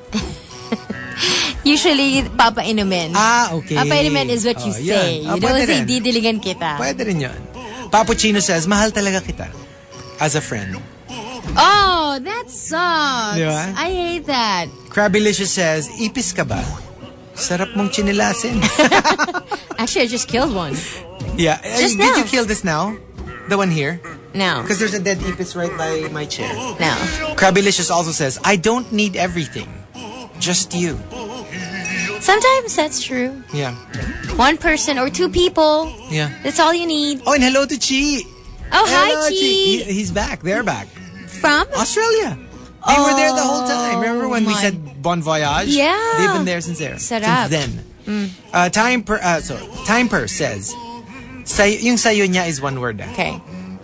Usually, papainumin. Ah, okay. Papainumin is what you Oh, say. yan. Ah, You don't pwede say, rin. didiligan kita. Pwede rin yun. Papuchino says, mahal talaga kita. As a friend. Oh, that sucks. Di ba? I hate that. Crabbilicious says, ipis ka ba? Sarap mong chinilasin. Actually, I just killed one. Yeah. Just Uh, Did now. you kill this now? The one here? No. Because there's a dead ipis right by my chair. No. Crabbilicious also says, I don't need everything. Just you. Sometimes that's true. Yeah. One person or two people. Yeah. That's all you need. Oh, and hello to Chi. Oh, Hello, hi, Chi. He, he's back. They're back. From? Australia. They were there the whole time. Remember when we my- said bon voyage? Yeah. They've been there since there. Sarap. Since then. Uh, time per, uh, sorry. Time per says, say, yung sayo niya is one word. Ah. Okay.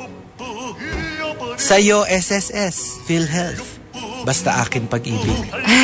Sayo S S S, PhilHealth. Basta akin pag-ibig.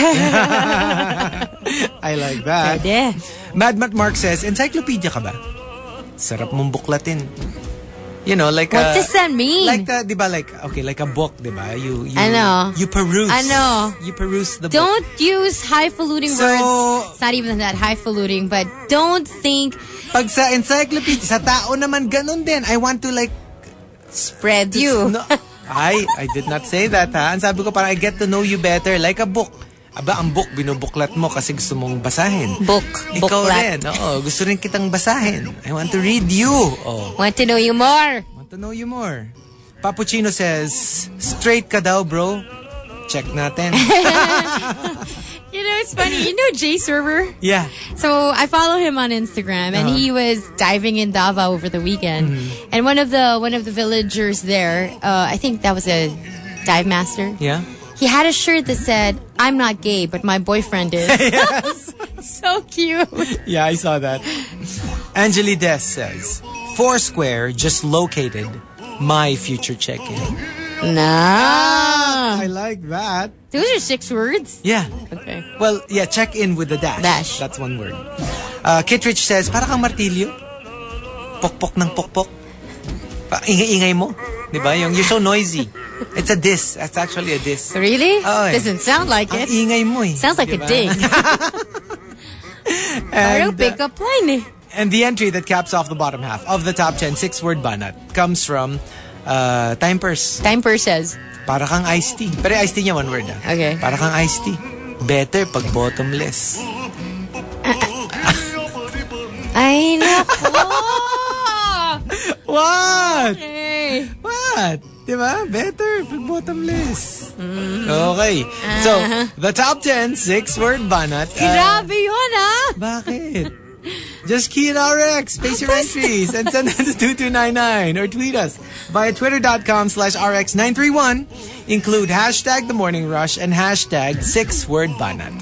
I like that. Pwede. Mad Mat Mark says, encyclopedia ka ba? Sarap mong buklatin. You know, like What a... does that mean? Like, uh, di ba, like, okay, like a book, di ba? You, you, I know. You peruse. I know. You peruse the book. Don't use highfalutin So- words. It's not even that highfalutin, but don't think Pag sa encyclopedia, sa tao naman ganun din. I want to like... spread you. No, I, I did not say that, ha? Ang sabi ko, parang I get to know you better like a book. Aba, ang book, binubuklat mo kasi gusto mong basahin. Book. Ikaw Booklet. rin. Oo, gusto rin kitang basahin. I want to read you. Oh, Want to know you more. want to know you more. Papuchino says, straight ka daw, bro. Check natin. You know, it's funny. You know Jay Server? Yeah. So I follow him on Instagram, and Uh-huh. he was diving in Davao over the weekend. Mm-hmm. And one of the one of the villagers there, uh, I think that was a dive master. Yeah? He had a shirt that said, "I'm not gay, but my boyfriend is." So cute. Yeah, I saw that. Angeli Des says, Foursquare just located my future check-in. No. I like that. Those are six words. Yeah. Okay. Well, yeah, check in with the dash. Dash. That's one word. Uh, Kitrich says, para kang martilyo. Pokpok ng pokpok. Pa, ingay-ingay mo. Diba? Yung, you're so noisy. It's a diss. That's actually a diss. Really? Oh, yeah. Doesn't sound like Ang it. ingay mo eh. Sounds like Diba? a ding. Parang And, pick up line eh. and the entry that caps off the bottom half of the top ten six-word banat comes from uh, Time Purse. Time per says. Para kang iced tea. Pero iced tea niya one word ah. Okay. Para kang iced tea. Better pag bottomless. Ay, nako. What? Okay. What? Diba? Better pag bottomless. Okay. So, the top ten six-word banat. uh, Grabe yun, ah. bakit? Just key in R X, space your entries, and send them to two two nine nine or tweet us via twitter.com slash RX931. Include hashtag The Morning Rush and hashtag six-word banat.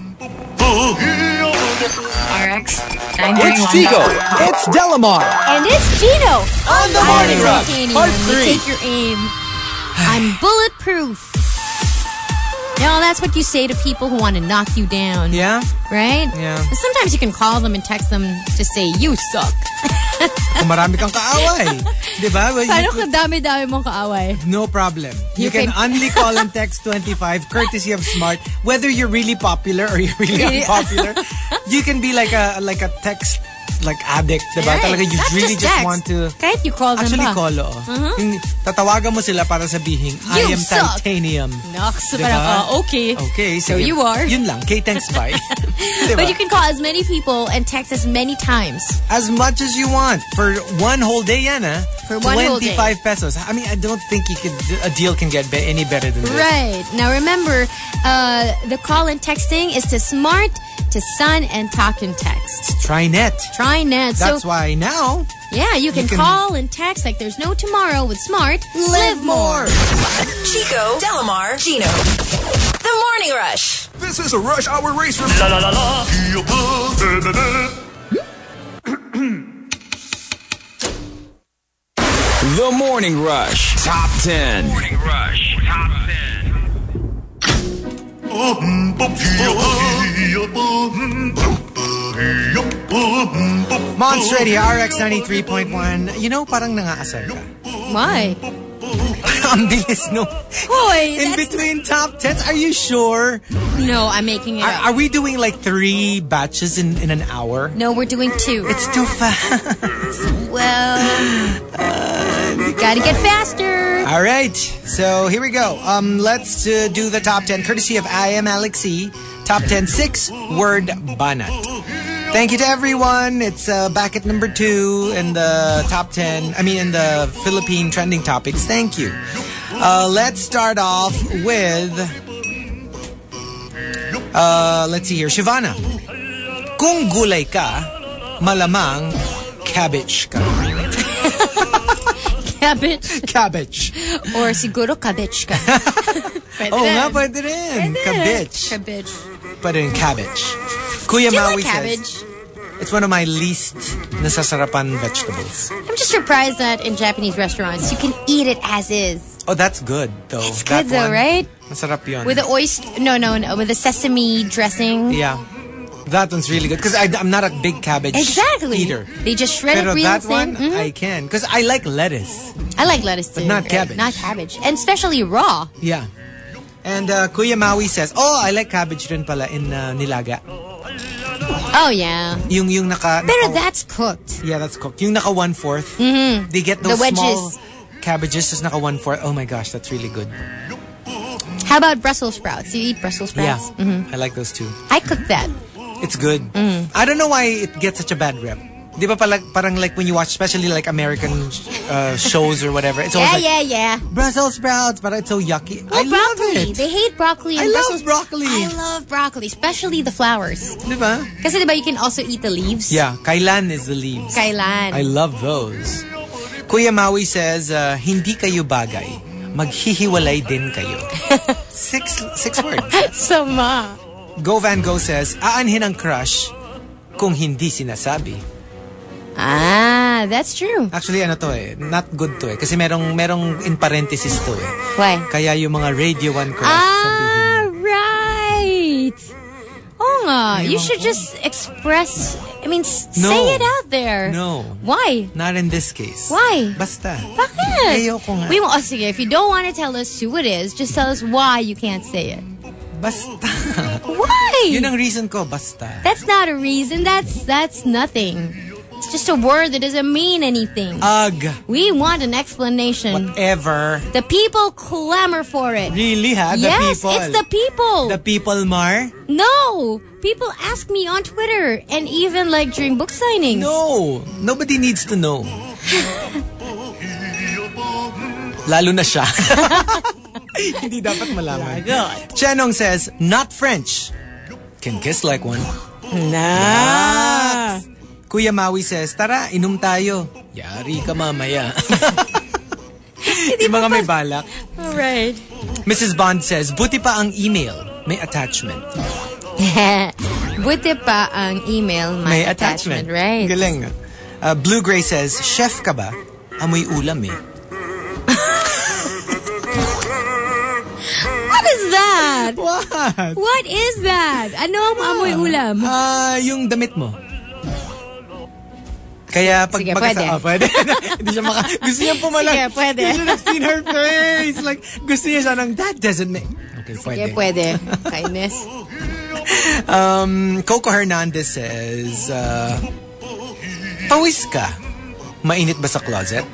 R X nine three It's one. Chico. It's Delamar. And it's Gino. On the Morning Rush, part three. You take your aim. I'm bulletproof. You know, that's what you say to people who want to knock you down. Yeah? Right? Yeah. And sometimes you can call them and text them to say, you suck. Kung marami kang kaaway. Diba? Well, Paano kung dami-dami mong kaaway? No problem. You, You can, can- only call and text twenty-five, courtesy of Smart. Whether you're really popular or you're really unpopular, you can be like a like a text like addict, diba? Right. Talaga you Not really just just text. want to... Kahit you call them Actually, ba? call, oo. Yung tatawagan mo sila para sabihin, I You am suck. titanium. Naks, Diba? parang, oh, okay. Okay, So sige. you are. Yun lang. K-thanks, bye. Diba? But you can call as many people and text as many times. As much as you want. For one whole day yan, ah. For one whole day. twenty-five pesos. I mean, I don't think you could, a deal can get be- any better than this. Right. Now remember, uh, the call and texting is to Smart, to Sun, and Talk and Text. Try net. Try net. That's so, why now... yeah, you can, can- call and text like there's no tomorrow with Smart. Live more. Chico, Delamar, Gino. The Morning Rush. This is a Rush Hour Race from La la la la. The Morning Rush Top ten. Morning Rush Top ten. Monster Radio R X ninety-three point one. You know, parang nangaasar ka. Why? Ang bilis no. Hoy, In that's between top tens, are you sure? no, I'm making it Are, up. are we doing like three batches in, in an hour? No, we're doing two. It's too fast. well, you gotta get faster. All right, so here we go. Um, let's uh, do the top ten, courtesy of I Am Alexi. Top ten, six-word banat. Thank you to everyone. It's uh, back at number two in the top ten. I mean, in the Philippine trending topics. Thank you. Uh, let's start off with. Uh, let's see here. Shivana. Kung gulay ka, malamang cabbage ka. Cabbage. Cabbage. Or siguro cabbage ka. Pwede Oh, rin. nga, pwede rin. Pwede. Cabbage. Cabbage. Pwede rin cabbage. Kuya Do you Maui like cabbage? says, it's one of my least nasasarapan vegetables. I'm just surprised that in Japanese restaurants you can eat it as is. Oh, that's good, though. It's That good though, one, right? Masarap yun. With the oyster, no, no, no, with the sesame dressing. Yeah. That one's really good. Because I'm not a big cabbage Exactly. eater. They just shred Pero it real that thin. one, Mhm. I can. Because I like lettuce. I like lettuce too. But not right? cabbage. Not cabbage. And especially raw. Yeah. And uh, Kuya Maui says, oh, I like cabbage rin pala in uh, nilaga. Oh, yeah. Yung, yung naka... Pero naka- that's cooked. Yeah, that's cooked. Yung naka one-fourth. Mm-hmm. They get those The wedges. small cabbages, just naka one-fourth. Oh my gosh, that's really good. How about Brussels sprouts? Do you eat Brussels Yeah, sprouts? Mm-hmm. I like those too. I cook that. It's good. I don't know why it gets such a bad rep. Di ba pala, parang like when you watch, especially like American uh, shows or whatever, it's always Yeah, like, yeah, yeah. Brussels sprouts, but it's so yucky. Or I love broccoli. it. They hate broccoli. I and love Brussels- broccoli. I love broccoli, especially the flowers. Di ba? Kasi diba you can also eat the leaves? Yeah, kailan is the leaves. Kailan. I love those. Kuya Maui says, uh, hindi kayo bagay. Maghihiwalay din kayo. six six words. Sama. Go Van Go says, aanhin ang crush kung hindi sinasabi. Ah, that's true. Actually, ano to eh, not good to eh. Kasi merong, merong in parenthesis to eh. Why? Kaya yung mga Radio one crush, Ah, sabihin. right. Oh nga. You Ewan should ko. just express, I mean, s- No. say it out there. No. Why? Not in this case. Why? Basta. Bakit? Ayoko nga. We won't, oh, sige, if you don't want to tell us who it is, just tell us why you can't say it. Basta. Why? Yun ang reason ko, basta. That's not a reason. That's that's nothing. It's just a word that doesn't mean anything. Ugh. We want an explanation. Whatever. The people clamor for it. Really ha? The yes, people. it's the people. The people, Mar? No, people ask me on Twitter and even like during book signings. No. Nobody needs to know. Lalo na siya. Hindi dapat malaman. Chenong says, not French. Can kiss like one. Nah. Kuya Maui says, tara, inom tayo. Yari ka mamaya. Yung mga may balak. All right. Missus Bond says, buti pa ang email. May attachment. Buti pa ang email, my May attachment, attachment. right? Galing. Uh, Blue Gray says, chef ka ba? Amoy ulam eh. What is that? What? What is that? Ano ang amoy ulam? Ah, yung damit mo. Kaya pag Sige, magkasa... pwede. Oh, pwede. Hindi siya maka... Gusto niya pumalag. Sige, pwede. You should have seen her face. Like, gusto niya siya ng, that doesn't make... Okay, Sige, pwede. pwede. Kindness. Um, Coco Hernandez says, uh, pawis ka. Mainit ba sa closet?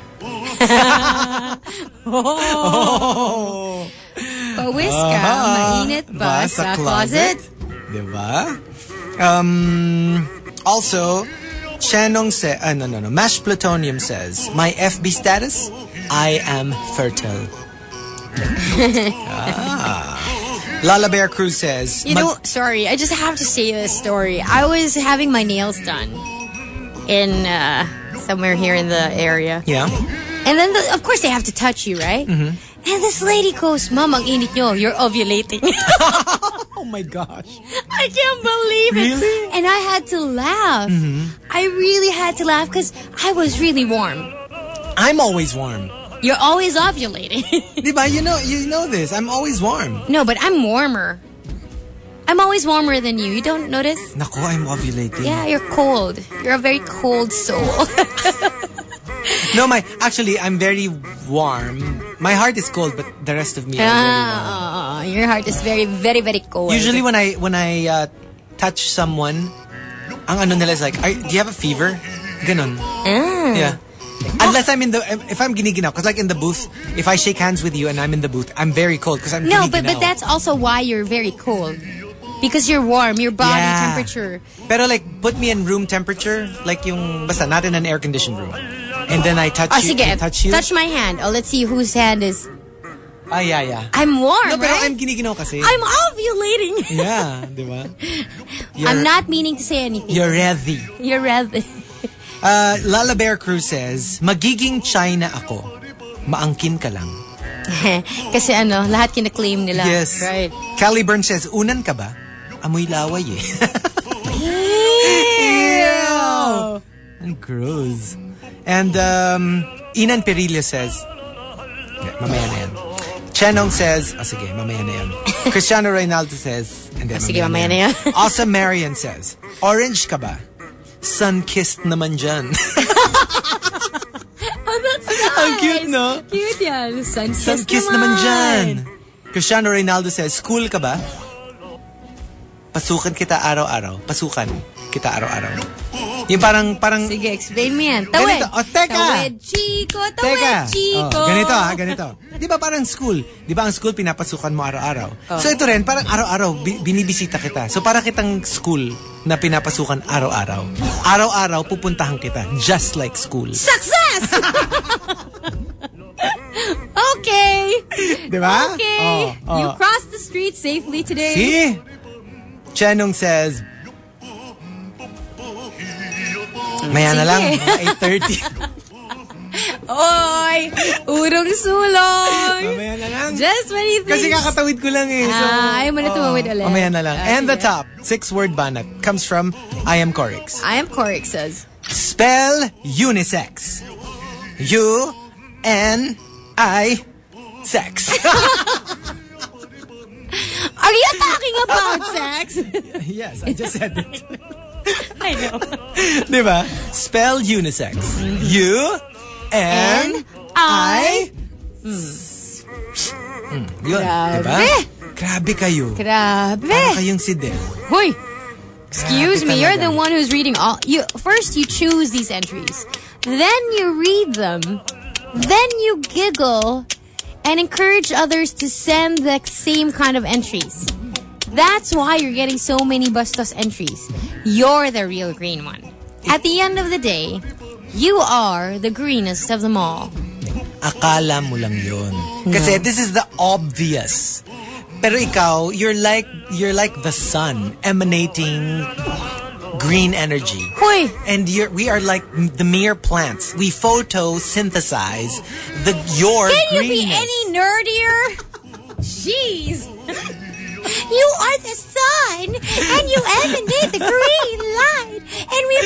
Oh. Pawis ka. Mainit ba sa closet? Diba? Um, also, Shanong says, uh, no, no, no. Mash Plutonium says, my F B status, I am fertile. ah. Lala Bear Cruz says, You know, sorry, I just have to say this story. I was having my nails done in uh, somewhere here in the area. Yeah. And then, the, of course, they have to touch you, right? Mm-hmm. And this lady goes, Mom, ang init nyo. You're ovulating. Oh my gosh. I can't believe it. Really? And I had to laugh. Mm-hmm. I really had to laugh because I was really warm. I'm always warm. You're always ovulating. Diba? You know, you know this. I'm always warm. No, but I'm warmer. I'm always warmer than you. You don't notice? Naku, I'm ovulating. Yeah, you're cold. You're a very cold soul. No, my actually, I'm very warm. My heart is cold, but the rest of me is very warm. Ah, your heart is very, very, very cold. Usually, when I when I uh, touch someone, ang ano nila is like, Are, do you have a fever? Ganon. Ah. Yeah. Unless I'm in the, if I'm giniginaw, because like in the booth, if I shake hands with you and I'm in the booth, I'm very cold because I'm No, giniginaw. but but that's also why you're very cold. Because you're warm, your body Yeah. temperature. Pero like, put me in room temperature, like yung, basta, not in an air-conditioned room. And then I touch Oh, you, sige. I touch you. Touch my hand. Oh, let's see whose hand is... Ah, yeah, yeah. I'm warm, No, pero right? I'm giniginaw kasi. I'm ovulating. Yeah, di ba? I'm not meaning to say anything. You're ready. You're ready. Uh, Lala Bear Cruz says, magiging China ako. Maangkin ka lang. Kasi ano, lahat kina-claim nila. Yes. Right. Callie Burns says, unan ka ba? Amoy laway eh. Ew. Ang gross. And um, Inan Perillo says, okay, mamaya na yan. Chenong says, oh sige, mamaya na yan. Cristiano Reynaldo says, and then Oh, sige, mamaya na yan. Awesome Marian says, orange ka ba? Sun-kissed naman dyan. Oh, that's nice. Ang cute, no? Cute yan. Sun-kissed Sun-kissed naman dyan. Cristiano Reynaldo says, school ka ba? Pasukan kita araw-araw. Pasukan kita araw-araw. Yung parang, parang... Sige, explain mo yan. Tawid. Ganito. O, teka. Tawid, Chico. Tawid, Teka. Chico. Oh, ganito ha, ganito. Di ba parang school? Di ba ang school pinapasukan mo araw-araw? Oh. So ito rin, parang araw-araw, bi- binibisita kita. So para kitang school na pinapasukan araw-araw. Araw-araw, pupuntahan kita. Just like school. Success! Okay. Di ba? Okay. Oh, oh. You crossed the street safely today. See? Chenong says, maya na lang, Sige. mga eight thirty. Oy! Urong sulong! Mamaya na lang. Just when you think... Kasi kakatawid ko lang eh. So, Ah, ayaw mo na tumawid ulit. Mamaya na lang. Ah, And the sige. top, six-word banat, comes from I Am Corix. I am Corix says. Spell unisex. U N I sex. Are you talking about sex? Yes, I just said it. I know. Diba? Spell unisex. U N I Mm, yun, Grabe. diba? Grabe kayo. Grabe. Para kayong si Del. Hoy! Excuse Grabe me, you're talaga. the one who's reading all... You First, you choose these entries. Then you read them. Then you giggle and encourage others to send the same kind of entries. That's why you're getting so many Bastos entries. You're the real green one. At the end of the day, you are the greenest of them all. Akala mo lang yun. Kasi this is the obvious. Pero ikaw, you're like you're like the sun emanating green energy. Hoy! And you're, we are like the mere plants. We photosynthesize the your Can you greenness. be any nerdier? Jeez! You are the sun, and you emanate the green light, and we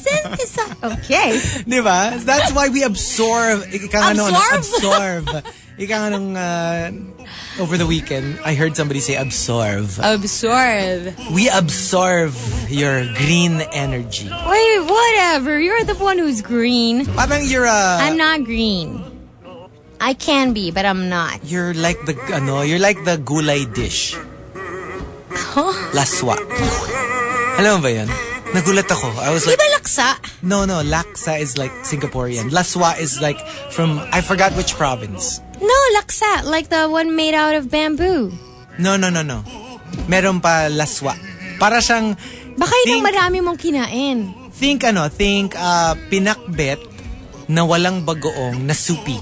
photosynthesize. Okay. Diba? That's why we absorb, ika nga noon, Absorb? absorb ika nga nung uh, over the weekend, I heard somebody say absorb. Absorb. We absorb your green energy. Wait, whatever. You're the one who's green. Parang you're a... I'm not green. I can be, but I'm not. You're like the, ano, you're like the gulay dish. Huh? Laswa. Alam mo ba yun? Nagulat ako. I was like... Di ba laksa? No, no. Laksa is like Singaporean. Laswa is like from... I forgot which province. No, laksa. Like the one made out of bamboo. No, no, no, no. Meron pa laswa. Para siyang... Baka yun ang marami mong kinain. Think ano, think uh, pinakbet na walang bagoong na soupy.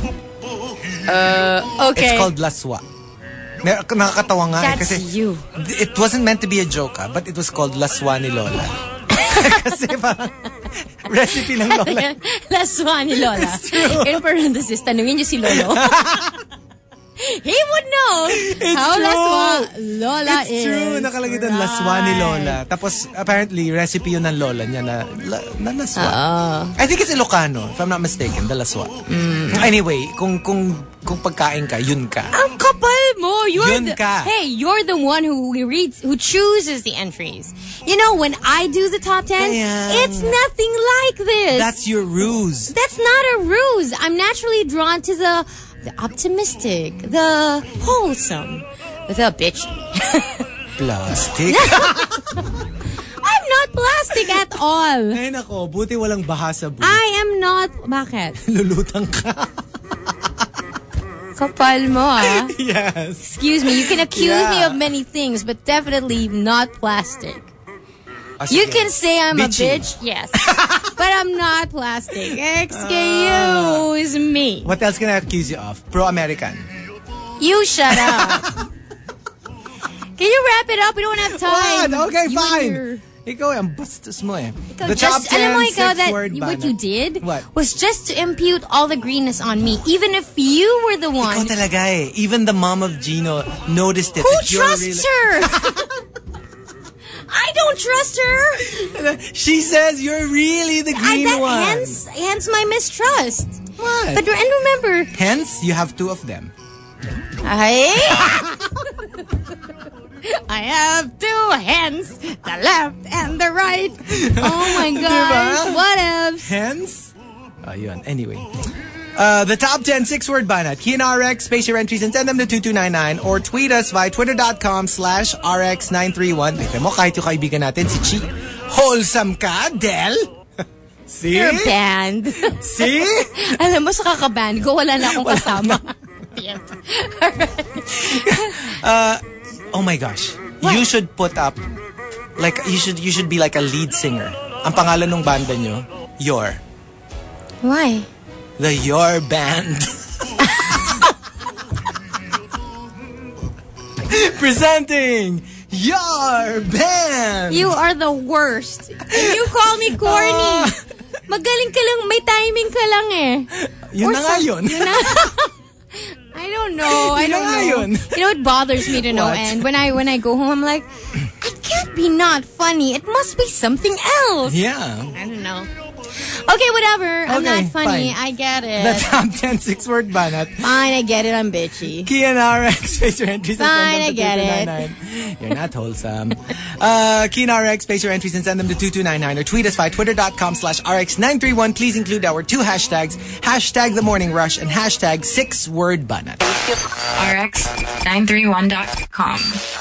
Uh, okay. It's called laswa. Nakakatawa nga That's eh, kasi you. It wasn't meant to be a joke, ah, but it was called laswa ni Lola. Kasi parang recipe ng Lola. Laswa ni Lola. It's true. In parenthesis, tanungin niyo si Lolo. He would know It's how true. laswa Lola It's is. It's true. Nakalagay doon, right. Laswa ni Lola. Tapos, apparently, recipe yun ng Lola niya na, na laswa. Uh, I think it's Ilocano, if I'm not mistaken, the laswa. Mm. Anyway, kung kung kung pagkain ka, yun ka. Ang kapal mo. You're Yun the, ka. Hey, you're the one who reads, who chooses the entries. You know, when I do the top ten, Kaya, it's nothing like this. That's your ruse. That's not a ruse. I'm naturally drawn to the the optimistic, the wholesome, the bitchy. Plastic? I'm not plastic at all. Ay nako, buti walang baha sa buhay. I am not... Bakit? Lulutang ka. Kapal mo, ah. Yes. Excuse me, you can accuse Yeah. me of many things, but definitely not plastic. Oh, You sige. can say I'm Bitchy. a bitch, yes. But I'm not plastic. Excuse me. What else can I accuse you of? Pro-American. You shut up. Can you wrap it up? We don't have time. What? Okay, You fine. and your- Ikaw, ang bastos mo eh. Ikaw The just, top ten alam mo ikaw that six-word what banat. you did What? was just to impute all the greenness on me, even if you were the one. Ikaw talaga eh. Even the mom of Gino noticed it. Who that you're trusts really- her? I don't trust her. She says you're really the I, green that, one. hence, hence my mistrust. What? But and remember, Hence, you have two of them. I I have two hands, the left and the right. Oh my gosh, Diba? what else? Hence? Ayun. Anyway. Uh, the top ten six-word banat. Key and R X, space your entries and send them to two two nine nine or tweet us via twitter.com slash RX931. Tignan mo, kahit yung kaibigan natin, si Chi. Wholesome ka, Del? See? You're banned. See? Alam mo, sa kakaban ko, wala na akong kasama. uh, oh my gosh. What? You should put up, like, you should you should be like a lead singer. Ang pangalan ng banda nyo, Your. Why? The Your Band. Presenting Your Band. You are the worst. And you call me corny. Magaling ka lang, may timing ka lang eh. Yun Or na nga some- yun. Yun na. I don't know. I Yun na don't nga know. yun. You know, it bothers me to no What? end. When I when I go home, I'm like, it can't be not funny. It must be something else. Yeah. I don't know. Okay, whatever. I'm Okay, not funny. fine. I get it. The top ten six-word banat. Fine, I get it. I'm bitchy. Key and R X, space your entries and Fine, send them I to get two two nine it. nine. You're not wholesome. Uh, Key and R X, space your entries and send them to two two nine nine or tweet us via twitter.com slash RX931. Please include our two hashtags, hashtag the morning rush and hashtag six-word banat. R X nine three one dot com.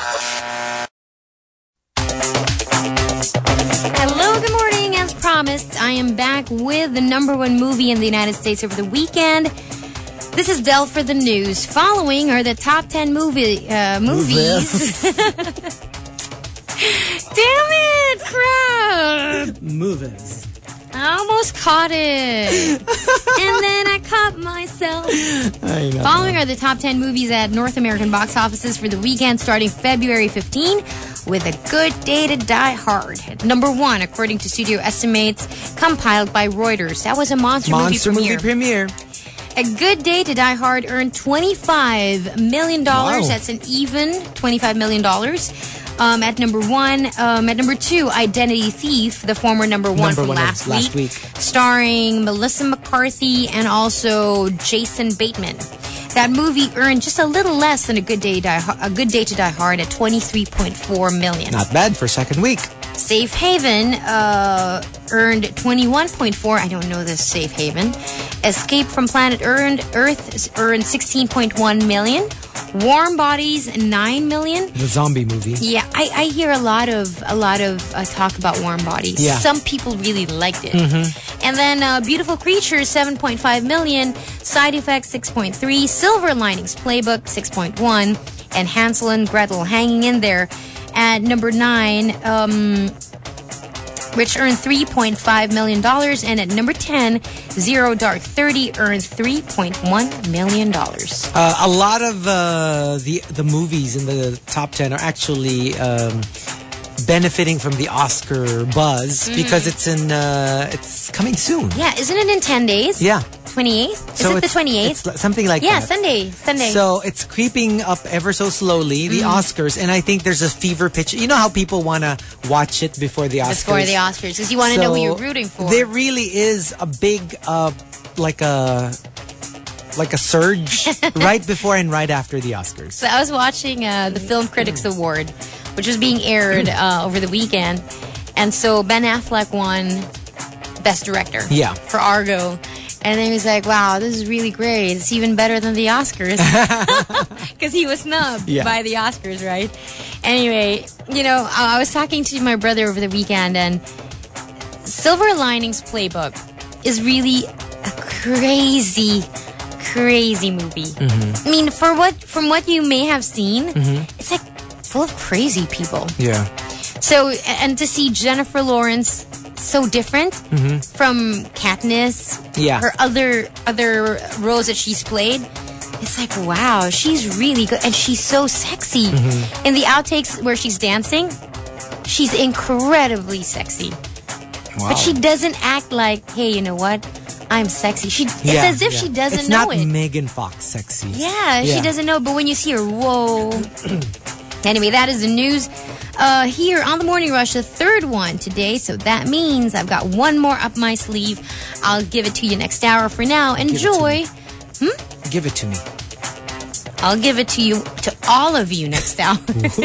Hello, good morning. As promised, I am back with the number one movie in the United States over the weekend. This is Del for the news. Following are the top ten movie uh, movies. Damn it, crap! Movies. I almost caught it. And then I caught myself. I know. Following are the top ten movies at North American box offices for the weekend starting February fifteenth with A Good Day to Die Hard. At number one, according to studio estimates compiled by Reuters. That was a monster, Monster movie movie premiere. premiere. A Good Day to Die Hard earned twenty-five million dollars. Wow. That's an even twenty-five million dollars. Um, at number one, um, at number two, Identity Thief, the former number one Number from one of last, last week, week. starring Melissa McCarthy and also Jason Bateman. That movie earned just a little less than A Good Day, Die, a Good Day to Die Hard at twenty-three point four million. Not bad for second week. Safe Haven uh, earned twenty-one point four. I don't know this Safe Haven. Escape from Planet earned Earth earned sixteen point one million. Warm Bodies nine million. The zombie movie. Yeah, I, I hear a lot of a lot of uh, talk about Warm Bodies. Yeah. Some people really liked it. Mm-hmm. And then uh, Beautiful Creatures seven point five million. Side Effects six point three. Silver Linings Playbook six point one. And Hansel and Gretel hanging in there at number nine. Um, which earned three point five million dollars. And at number ten, Zero Dark Thirty earned three point one million dollars. Uh, a lot of uh, the the movies in the top ten are actually um, benefiting from the Oscar buzz mm-hmm. because it's in uh, it's coming soon. Yeah, isn't it in ten days? Yeah. twenty-eighth? Is so it the twenty-eighth? It's something like yeah, that. Yeah, Sunday. Sunday. So it's creeping up ever so slowly, the mm. Oscars, and I think there's a fever pitch. You know how people want to watch it before the Oscars? Before the Oscars, because you want to so know who you're rooting for. There really is a big, uh, like a... like a surge right before and right after the Oscars. So I was watching uh, the Film Critics Award, which was being aired uh, over the weekend. And so Ben Affleck won Best Director yeah. for Argo. And then he was like, wow, this is really great. It's even better than the Oscars. Because he was snubbed yeah. by the Oscars, right? Anyway, you know, I was talking to my brother over the weekend, and Silver Linings Playbook is really a crazy crazy movie. Mm-hmm. I mean, for what from what you may have seen, mm-hmm. it's like full of crazy people. Yeah. So, and to see Jennifer Lawrence so different mm-hmm. from Katniss, yeah. her other other roles that she's played, it's like, wow, she's really good, and she's so sexy. Mm-hmm. In the outtakes where she's dancing, she's incredibly sexy. Wow. But she doesn't act like, hey, you know what? I'm sexy. She It's yeah, as if yeah. she doesn't it's know not it. Megan Fox sexy. Yeah, yeah, she doesn't know. But when you see her, whoa. Anyway, that is the news uh, here on The Morning Rush, the third one today. So that means I've got one more up my sleeve. I'll give it to you next hour. For now, enjoy. Give it to me. Hmm? Give it to me. I'll give it to you, to all of you next hour.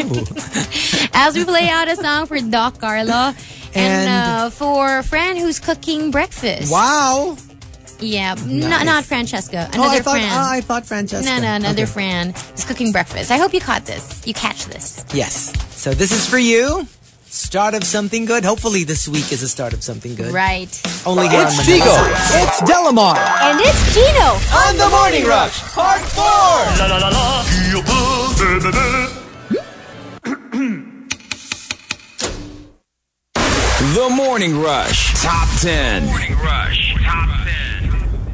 As we play out a song for Doc Carlo. And, and uh, for Fran, who's cooking breakfast. Wow. Yeah, nice. not not Francesca. Another oh, I thought, Fran. Oh, I thought Francesca. No, no, another okay. Fran is cooking breakfast. I hope you caught this. You catch this. Yes. So this is for you. Start of something good. Hopefully this week is a start of something good. Right. Only here it's on Chico. It's Delamar. And it's Gino. On The Morning Rush, Part four. La la la la. The Morning Rush Top ten. Morning Rush Top ten.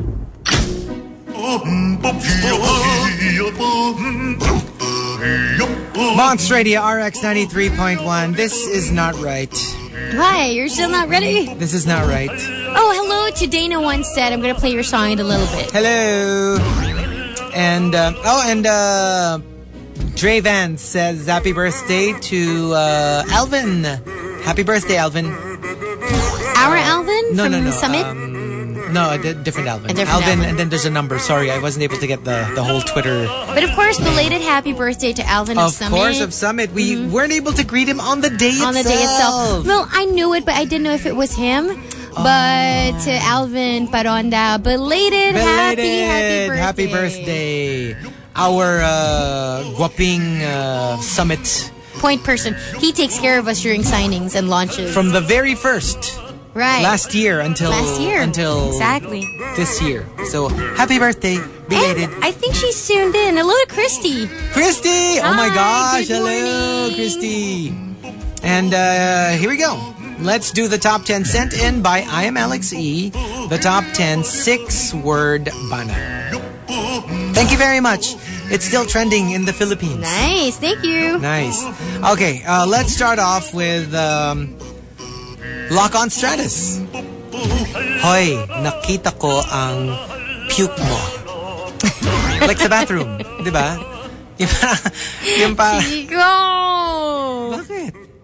Monster Radio R X ninety-three point one. This is not right. Why? You're still not ready? This is not right. Oh, hello to Dana once said. I'm going to play your song in a little bit. Hello. And, uh, oh, and, uh, Dre Vance says happy birthday to, uh, Alvin. Happy birthday, Alvin. Our Alvin? No, from no, no. Summit? Um, no, a d- different Alvin. A different Alvin, Alvin, and then there's a number. Sorry, I wasn't able to get the, the whole Twitter. But of course, belated happy birthday to Alvin of, of Summit. Of course, of Summit. We mm-hmm. weren't able to greet him on the day on itself. On the day itself. Well, I knew it, but I didn't know if it was him. Oh. But to Alvin Paronda, belated, belated happy, happy birthday. Happy birthday. Our uh, guaping uh, Summit point person. He takes care of us during signings and launches. From the very first. Right. Last year until Last year. until exactly. this year. So happy birthday, belated. And I think she's tuned in. Hello to Christy. Christy! Hi, oh my gosh. good Hello, morning. Christy. And uh, here we go. Let's do the top ten sent in by I am Alex E. The top ten six-word bana. Thank you very much. It's still trending in the Philippines. Nice. Thank you. Nice. Okay, uh, let's start off with um, Lock on Stratus. Hoy, nakita ko ang puke mo. Like sa bathroom. Diba? Yung pa... Yung pa... Chico! Bakit?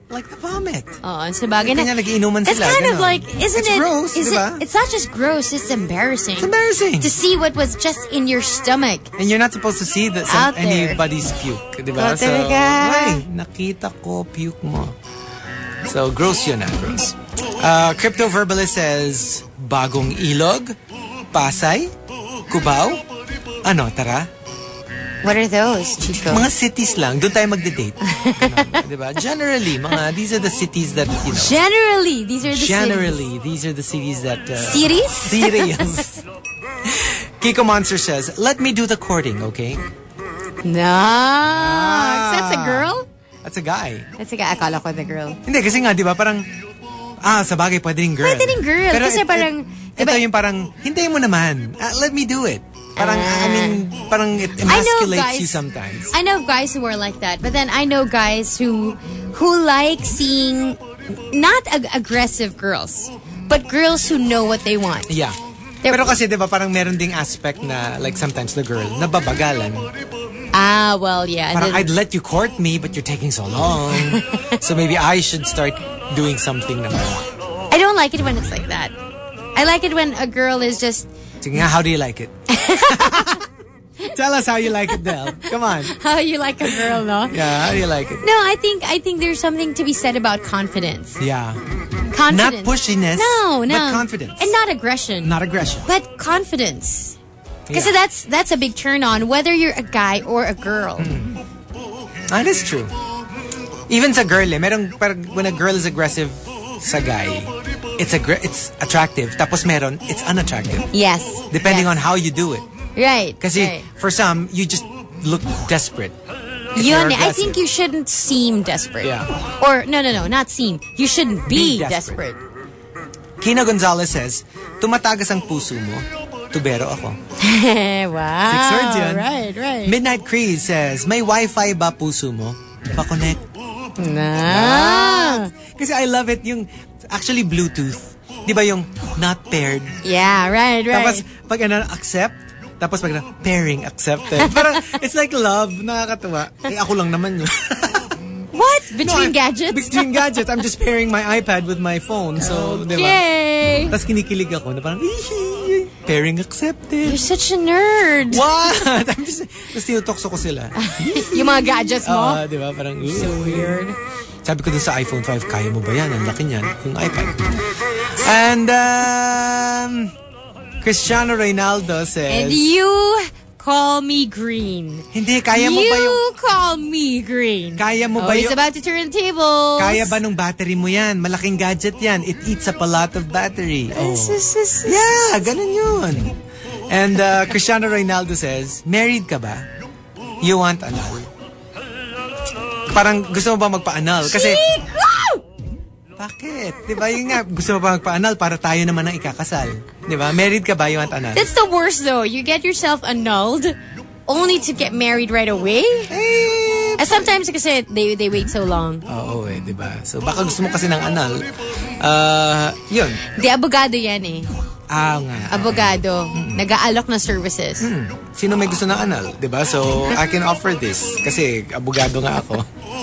like the vomit. Oh, sa bagay na. Kanya nagiinuman It's sila. kind Ganon. of like, isn't it's it? Gross, is diba? it? It's not just gross. It's embarrassing. It's embarrassing to see what was just in your stomach. And you're not supposed to see the, some, Out there. anybody's puke, diba? Oh, So, talaga. ay, nakita ko puke mo. So, gross yun ah, gross. Uh, Crypto Verbalist says, Bagong Ilog, Pasay, Cubao, ano, tara? What are those, Chico? Mga cities lang, doon tayo magde-date. Ano, diba? Generally, mga, these are the cities that, you know. Generally, these are the Generally, cities. these are the cities that... Uh, Cities? Cities. Kiko Monster says, let me do the courting, okay? No. Ah. That's a girl? That's a guy. That's a guy. Akala ko the girl. Hindi, kasi nga, di ba, parang, ah, sa bagay, pwede rin girl. Pwede rin girl. Pero kasi it, parang, it, ito yung parang, hintayin mo naman. Uh, let me do it. Parang, Ah. I mean, parang it emasculates you sometimes. I know guys who are like that, but then I know guys who who like seeing not ag- aggressive girls, but girls who know what they want. Yeah. They're- Pero kasi, di ba, parang meron ding aspect na, like, sometimes the girl, nababagalan. Ah, well, yeah. Parang, then- I'd let you court me, but you're taking so long. So maybe I should start doing something naman. I don't like it when it's like that. I like it when a girl is just... Sige nga, how do you like it? Tell us how you like it, Del. Come on. How you like a girl, no? Yeah, how do you like it? No, I think I think there's something to be said about confidence. Yeah. Confidence. Not pushiness. No, no. But confidence. And not aggression. Not aggression. But confidence. Because Yeah. that's that's a big turn on, whether you're a guy or a girl. Mm. That is true. Even sa girl, eh, merong, parang when a girl is aggressive sa guy, it's aggr- it's attractive. Tapos meron, it's unattractive. Yes. Depending yes. on how you do it. Right. Kasi right. for some, you just look desperate. If Yun, you're I aggressive. think you shouldn't seem desperate. Yeah. Or, no, no, no, not seem. You shouldn't be, Be desperate. desperate. Kina Gonzalez says, tumatagas ang puso mo, tubero ako. Wow. Six words yun. Right, right. Midnight Crease says, may Wi-Fi ba puso mo? Pa-connect. Nah. Kasi I love it yung, actually Bluetooth. Di ba yung not paired? Yeah, right, right. Tapos pag ano, accept, tapos pag ano, pairing accepted. Parang, it's like love, nakakatuwa. Eh, ako lang naman yun. What? Between No, I- gadgets? Between gadgets. I'm just pairing my iPad with my phone. So, di ba? Yay! Tapos kinikilig ako na parang, pairing accepted. You're such a nerd. What? I'm just, tapos tinutokso ko sila. Yung mga gadgets mo? Oo, di ba? Parang, ooh. So weird. Sabi ko dun sa iPhone five, kaya mo ba yan? Ang laki niyan. Yung iPad. And, um, Cristiano Ronaldo says, And you call me green. hindi, kaya mo you ba yung, call me green. kaya mo Oh, ba he's yung, about to turn the tables. kaya ba nung battery mo yan? Malaking gadget yan. It eats up a lot of battery. Oh. Yeah, ganun yun. And uh, Cristiano Ronaldo says, married ka ba? You want anal? Parang gusto mo ba magpa-anal? Kasi, bakit? Diba yun nga, gusto mo ba magpa-anal para tayo naman ang ikakasal? Diba? Married ka ba? You want anal? That's the worst though. You get yourself annulled only to get married right away. Eh, And sometimes kasi they they wait so long. oo eh, diba? So baka gusto mo kasi ng anal. Uh, yun. Di abogado yan eh. Ah, nga. Abogado. Nag-aalok na services. Hmm. Sino may gusto ng anal? Diba? So, I can offer this. Kasi abogado nga ako.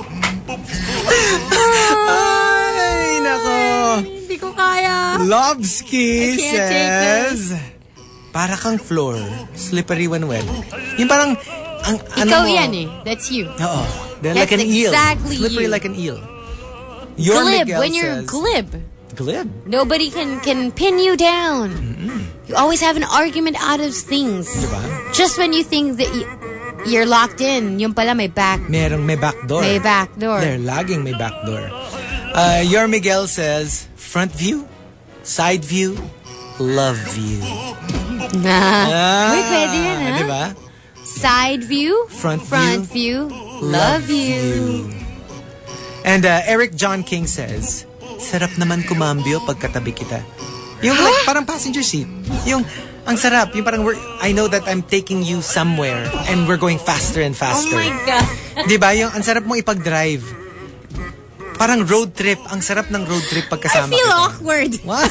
Ay, nako. Hindi ko kaya. Lovski I can't take says, para kang floor, slippery when wet. Yung parang, ang, ano Ikaw mo, yan eh. That's you. Oo. They're That's like an eel. exactly Slippery you. like an eel. Your Glib. Miguel When you're says, glib. Glib. Nobody can can pin you down. You always have an argument out of things. Diba? Just when you think that y- you're locked in, yung pala may back. Merong may back door. May back door. They're laging may back door. Uh, Your Miguel says, front view, side view, love view. Nah. Ah, Uy, pwede yan, ha? Diba? Side view, Front front view, love you. And uh, Eric John King says, sarap naman kumambyo pagkatabi kita. Yung like, parang passenger seat. Yung, ang sarap. Yung parang, we're, I know that I'm taking you somewhere and we're going faster and Oh faster. my God. Diba? Yung, ang sarap mo ipag-drive. Parang road trip. Ang sarap ng road trip I pagkasama feel kita. awkward. What?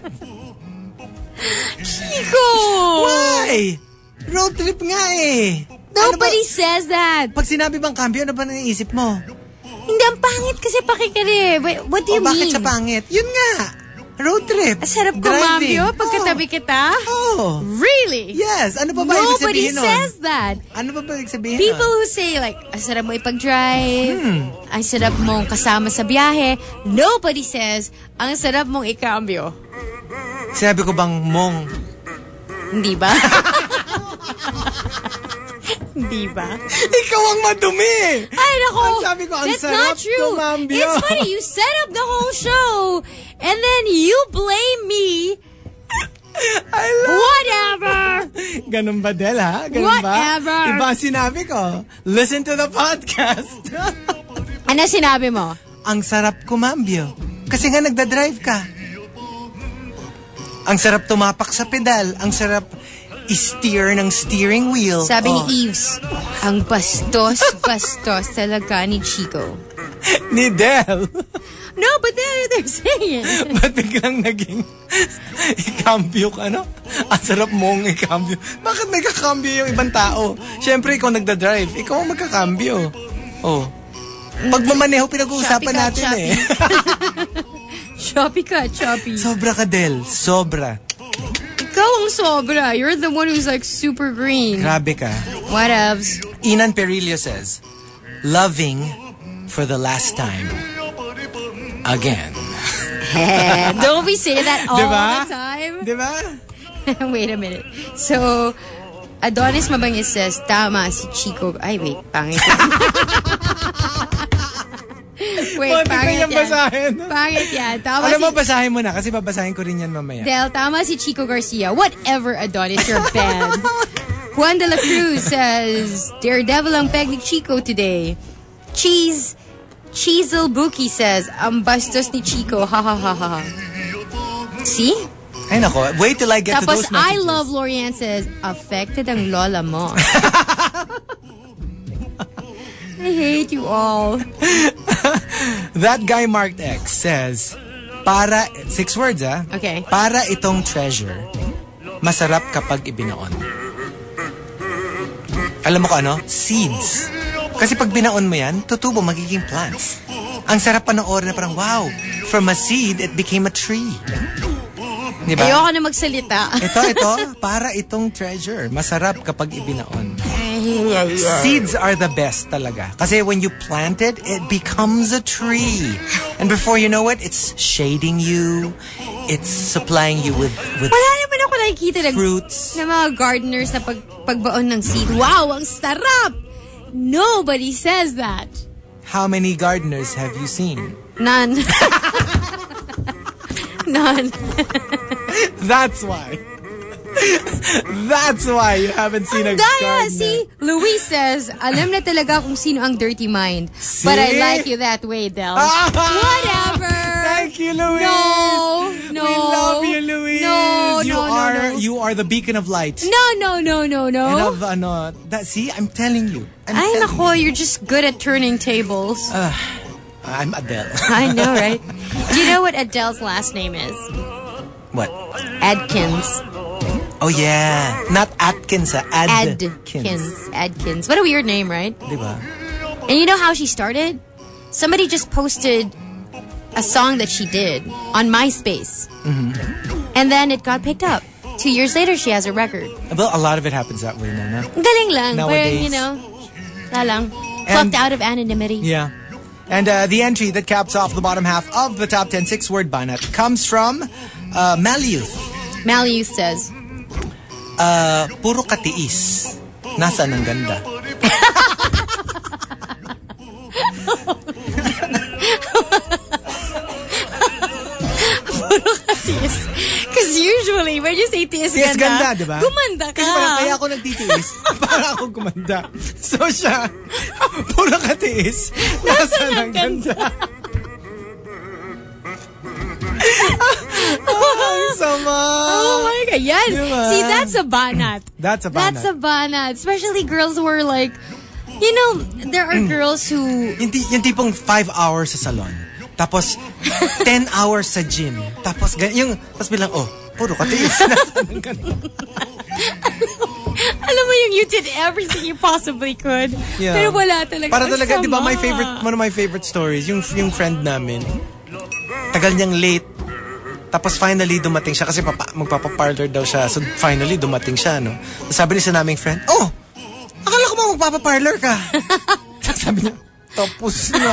Chico! Why? Road trip nga eh. Ano Nobody ba? says that. Pag sinabi bang cambio, ano ba naiisip mo? Hindi, ang pangit kasi pakikari. What do you oh, mean? Bakit sa pangit? Yun nga. Road trip. Sarap kumambyo pagkatabi kita? Oh. Really? Yes. Ano pa ba ibig sabihin nun? Nobody says that. Ano pa ba ibig sabihin People nun? who say like, ang sarap mo ipag-drive, Hmm. ang sarap mong kasama sa biyahe, nobody says, ang sarap mong ikambyo. Sinabi ko bang mong? Hindi ba? Hindi ba? Ikaw ang madumi! Ay, nako! Ang sabi ko, ang That's sarap not true. kumambyo. It's funny, you set up the whole show, and then you blame me. I love Whatever! Ganun ba, Del, ha? Ganun Whatever. ba? Iba ang sinabi ko. Listen to the podcast. Ano sinabi mo? Ang sarap kumambyo. Kasi nga nagdadrive ka. Ang sarap tumapak sa pedal. Ang sarap i-steer ng steering wheel. Sabi oh. ni Eves, ang bastos-bastos talaga ni Chico. Ni Del. No, but they're, they're saying it. Ba't biglang naging ikambyo ka, no? Ang sarap mong ikambyo. Bakit may kakambyo yung ibang tao? Siyempre, ikaw nagdadrive. Ikaw ang magkakambyo. Oh. Pagmamaneho, pinag-uusapan Choppy ka, natin choppy. eh. Choppy ka, choppy. Sobra ka, Del. Sobra. Ikaw ang sobra. You're the one who's like super green. Grabe ka. Whatevs. Inan Perillo says, loving for the last time. Again. Don't we say that all diba? the time? Diba? Wait a minute. So, Adonis Mabangis says, tama si Chico. Ay, wait. Pangit. Wait, Muntik na pangit yan yan. basahin. Pangit yan. Tama Alam si... mo, basahin mo na kasi babasahin ko rin yan mamaya. Del, tama si Chico Garcia. Whatever, Adonis, you're bad. Juan de la Cruz says, Daredevil ang peg ni Chico today. Cheese... Cheezel Buki says, ang bastos ni Chico. Ha ha ha ha. See? Ay nako, wait till I get Tapos, to those messages. I love Lorian says, affected ang lola mo. I hate you all. That guy marked X says, para, six words ah. Okay. Para itong treasure, masarap kapag ibinaon. Alam mo ko ano? Seeds. Kasi pag binaon mo yan, tutubo, magiging plants. Ang sarap panoorin na parang, wow, from a seed, it became a tree. Diba? Ayoko na magsalita. Ito, ito, para itong treasure. Masarap kapag ibinaon. Seeds are the best talaga. Kasi when you plant it, it becomes a tree. And before you know it, it's shading you. It's supplying you with, with Wala naman ako nakikita ng, fruits. ng mga gardeners na pag, pagbaon ng seed. Wow, ang sarap! Nobody says that. How many gardeners have you seen? None. None. That's why. That's why you haven't seen a Daya, gardener. see, Luis says, alam na talaga kung sino ang dirty mind. See? But I like you that way, Del. Ah! Whatever. Thank you, Luis. No, no. We love you, Luis. No, you no, no, are no. you are the beacon of light. No, no, no, no, no. And of ano, that see, I'm telling you. I'm Ay, telling nako, you're just good at turning tables. Uh, I'm Adele. I know, right? Do you know what Adele's last name is? What? Adkins. Oh yeah, not Atkins, ah, Adkins. Adkins. Adkins. What a weird name, right? Diba? And you know how she started? Somebody just posted a song that she did on MySpace. Mm-hmm. And then it got picked up. Two years later, she has a record. Well, a lot of it happens that way, no? no? Galing lang. Where, Nowadays. you know, la lang. And- Plucked out of anonymity. Yeah. And uh, the entry that caps off the bottom half of the top ten six-word banat comes from uh, Malyuth. Malyuth says, Uh, puro katiis. Nasaan ang ganda? because usually when you say tiis Tiis ganda, ganda, diba? gumanda ka. Kasi parang kaya ako nagtitiis para ako gumanda. So siya, puro katiis. Nasaan ang ganda? Ang sama. Oh my God. Yan. Diba? See, that's a banat. That's a banat. That's a banat. Especially girls who are like, you know, there are girls who... Yung, ti- yung tipong five hours sa salon. Tapos, ten hours sa gym. Tapos, gan- yung, tapos bilang, oh, puro katiis. Nasaan ang ganda? Alam mo yung you did everything you possibly could. Yeah. Pero wala talaga. Para talaga, di ba, my Sama. favorite, one of my favorite stories, yung, yung friend namin, tagal niyang late. Tapos finally, dumating siya kasi papa, magpapaparlor daw siya. So finally, dumating siya, no? Tapos sabi niya sa naming friend, oh, akala ko ba magpapaparlor ka? Sabi niya, tapos na.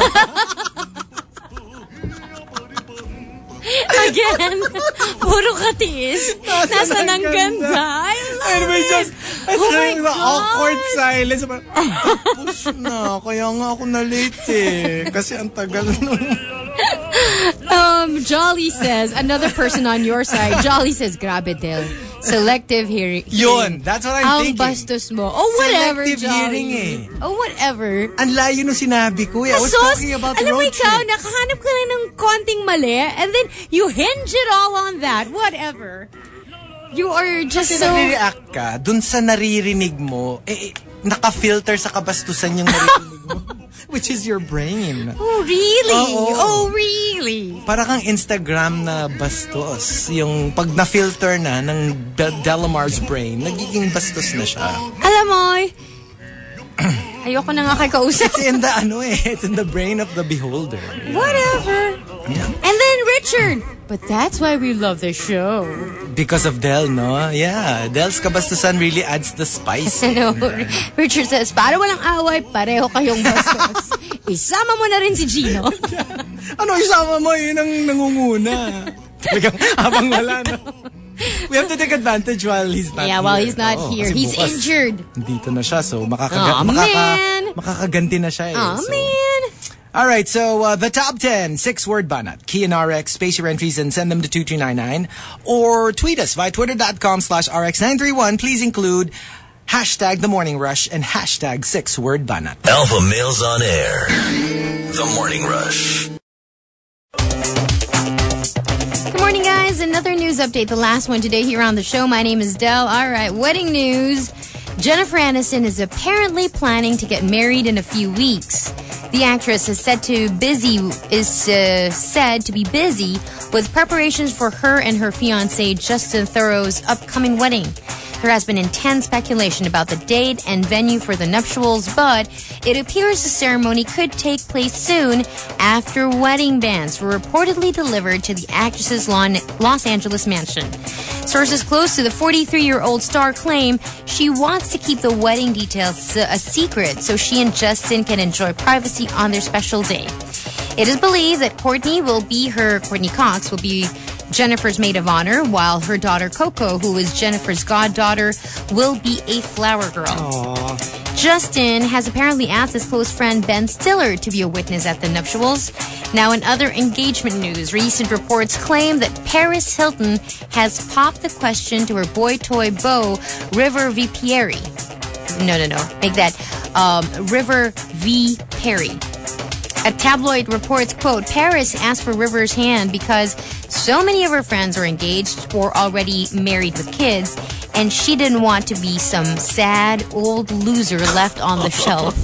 Again, puro katiis. Nasa ng ganda. I love Anyway, it. just, Oh my the God. awkward silence. Tapos na, kaya nga ako na late eh. Kasi ang tagal nung... Um, Jolly says, another person on your side, Jolly says, grabe Del. Selective hearing. Yun, that's what I'm Ang thinking. bastos mo. Oh, whatever, Selective Jolly. hearing eh. Oh, whatever. Ang layo nung sinabi ko eh. I was Asos, talking about the alam mo road ikaw, trip. nakahanap ka lang ng konting mali, and then you hinge it all on that. Whatever. You are just Kasi so... nare-react ka, dun sa naririnig mo, eh, eh, naka-filter sa kabastusan yung naririnig mo. Which is your brain. Oh, really? Oo. Oh, really? Para kang Instagram na bastos. Yung pag na-filter na ng Del- Delamar's brain, nagiging bastos na siya. Alam mo, ayoko na nga kay kausap. It's in the, ano eh, it's in the brain of the beholder. Whatever. Yeah. And then Richard. But that's why we love the show. Because of Del, no? Yeah, Del's kabastusan really adds the spice. Ano, Richard says, para walang away, pareho kayong bastos. Isama mo na rin si Gino. Ano, isama mo, yun ang nangunguna. Talagang habang wala, no? We have to take advantage while he's not Yeah, here. while he's not Oo, here. kasi He's bukas, injured. Dito na siya, so makakaga- Aw, makaka- man. makakaganti na siya eh. Aw, so. man. All right, so uh, the top ten, six-word banat. Key and R X, space your entries and send them to two two nine nine. Or tweet us via twitter.com slash RX931. Please include hashtag The Morning Rush and hashtag six-word banat. Alpha Males on Air. The Morning Rush. Good morning, guys. Another news update, the last one today here on the show. My name is Del. All right, wedding news. Jennifer Aniston is apparently planning to get married in a few weeks. The actress is said to busy is uh, said to be busy with preparations for her and her fiancé Justin Theroux's upcoming wedding. There has been intense speculation about the date and venue for the nuptials, but it appears the ceremony could take place soon after wedding bands were reportedly delivered to the actress's Los Angeles mansion. Sources close to the forty-three-year-old star claim she wants to keep the wedding details a secret so she and Justin can enjoy privacy on their special day. It is believed that Courtney will be her, Courtney Cox will be Jennifer's maid of honor, while her daughter Coco, who is Jennifer's goddaughter, will be a flower girl. Aww. Justin has apparently asked his close friend Ben Stiller to be a witness at the nuptials. Now, in other engagement news, recent reports claim that Paris Hilton has popped the question to her boy toy beau, River V. Perry. No, no, no. Make that um, River V. Perry. A tabloid reports, quote, Paris asked for River's hand because so many of her friends are engaged or already married with kids, and she didn't want to be some sad old loser left on the shelf.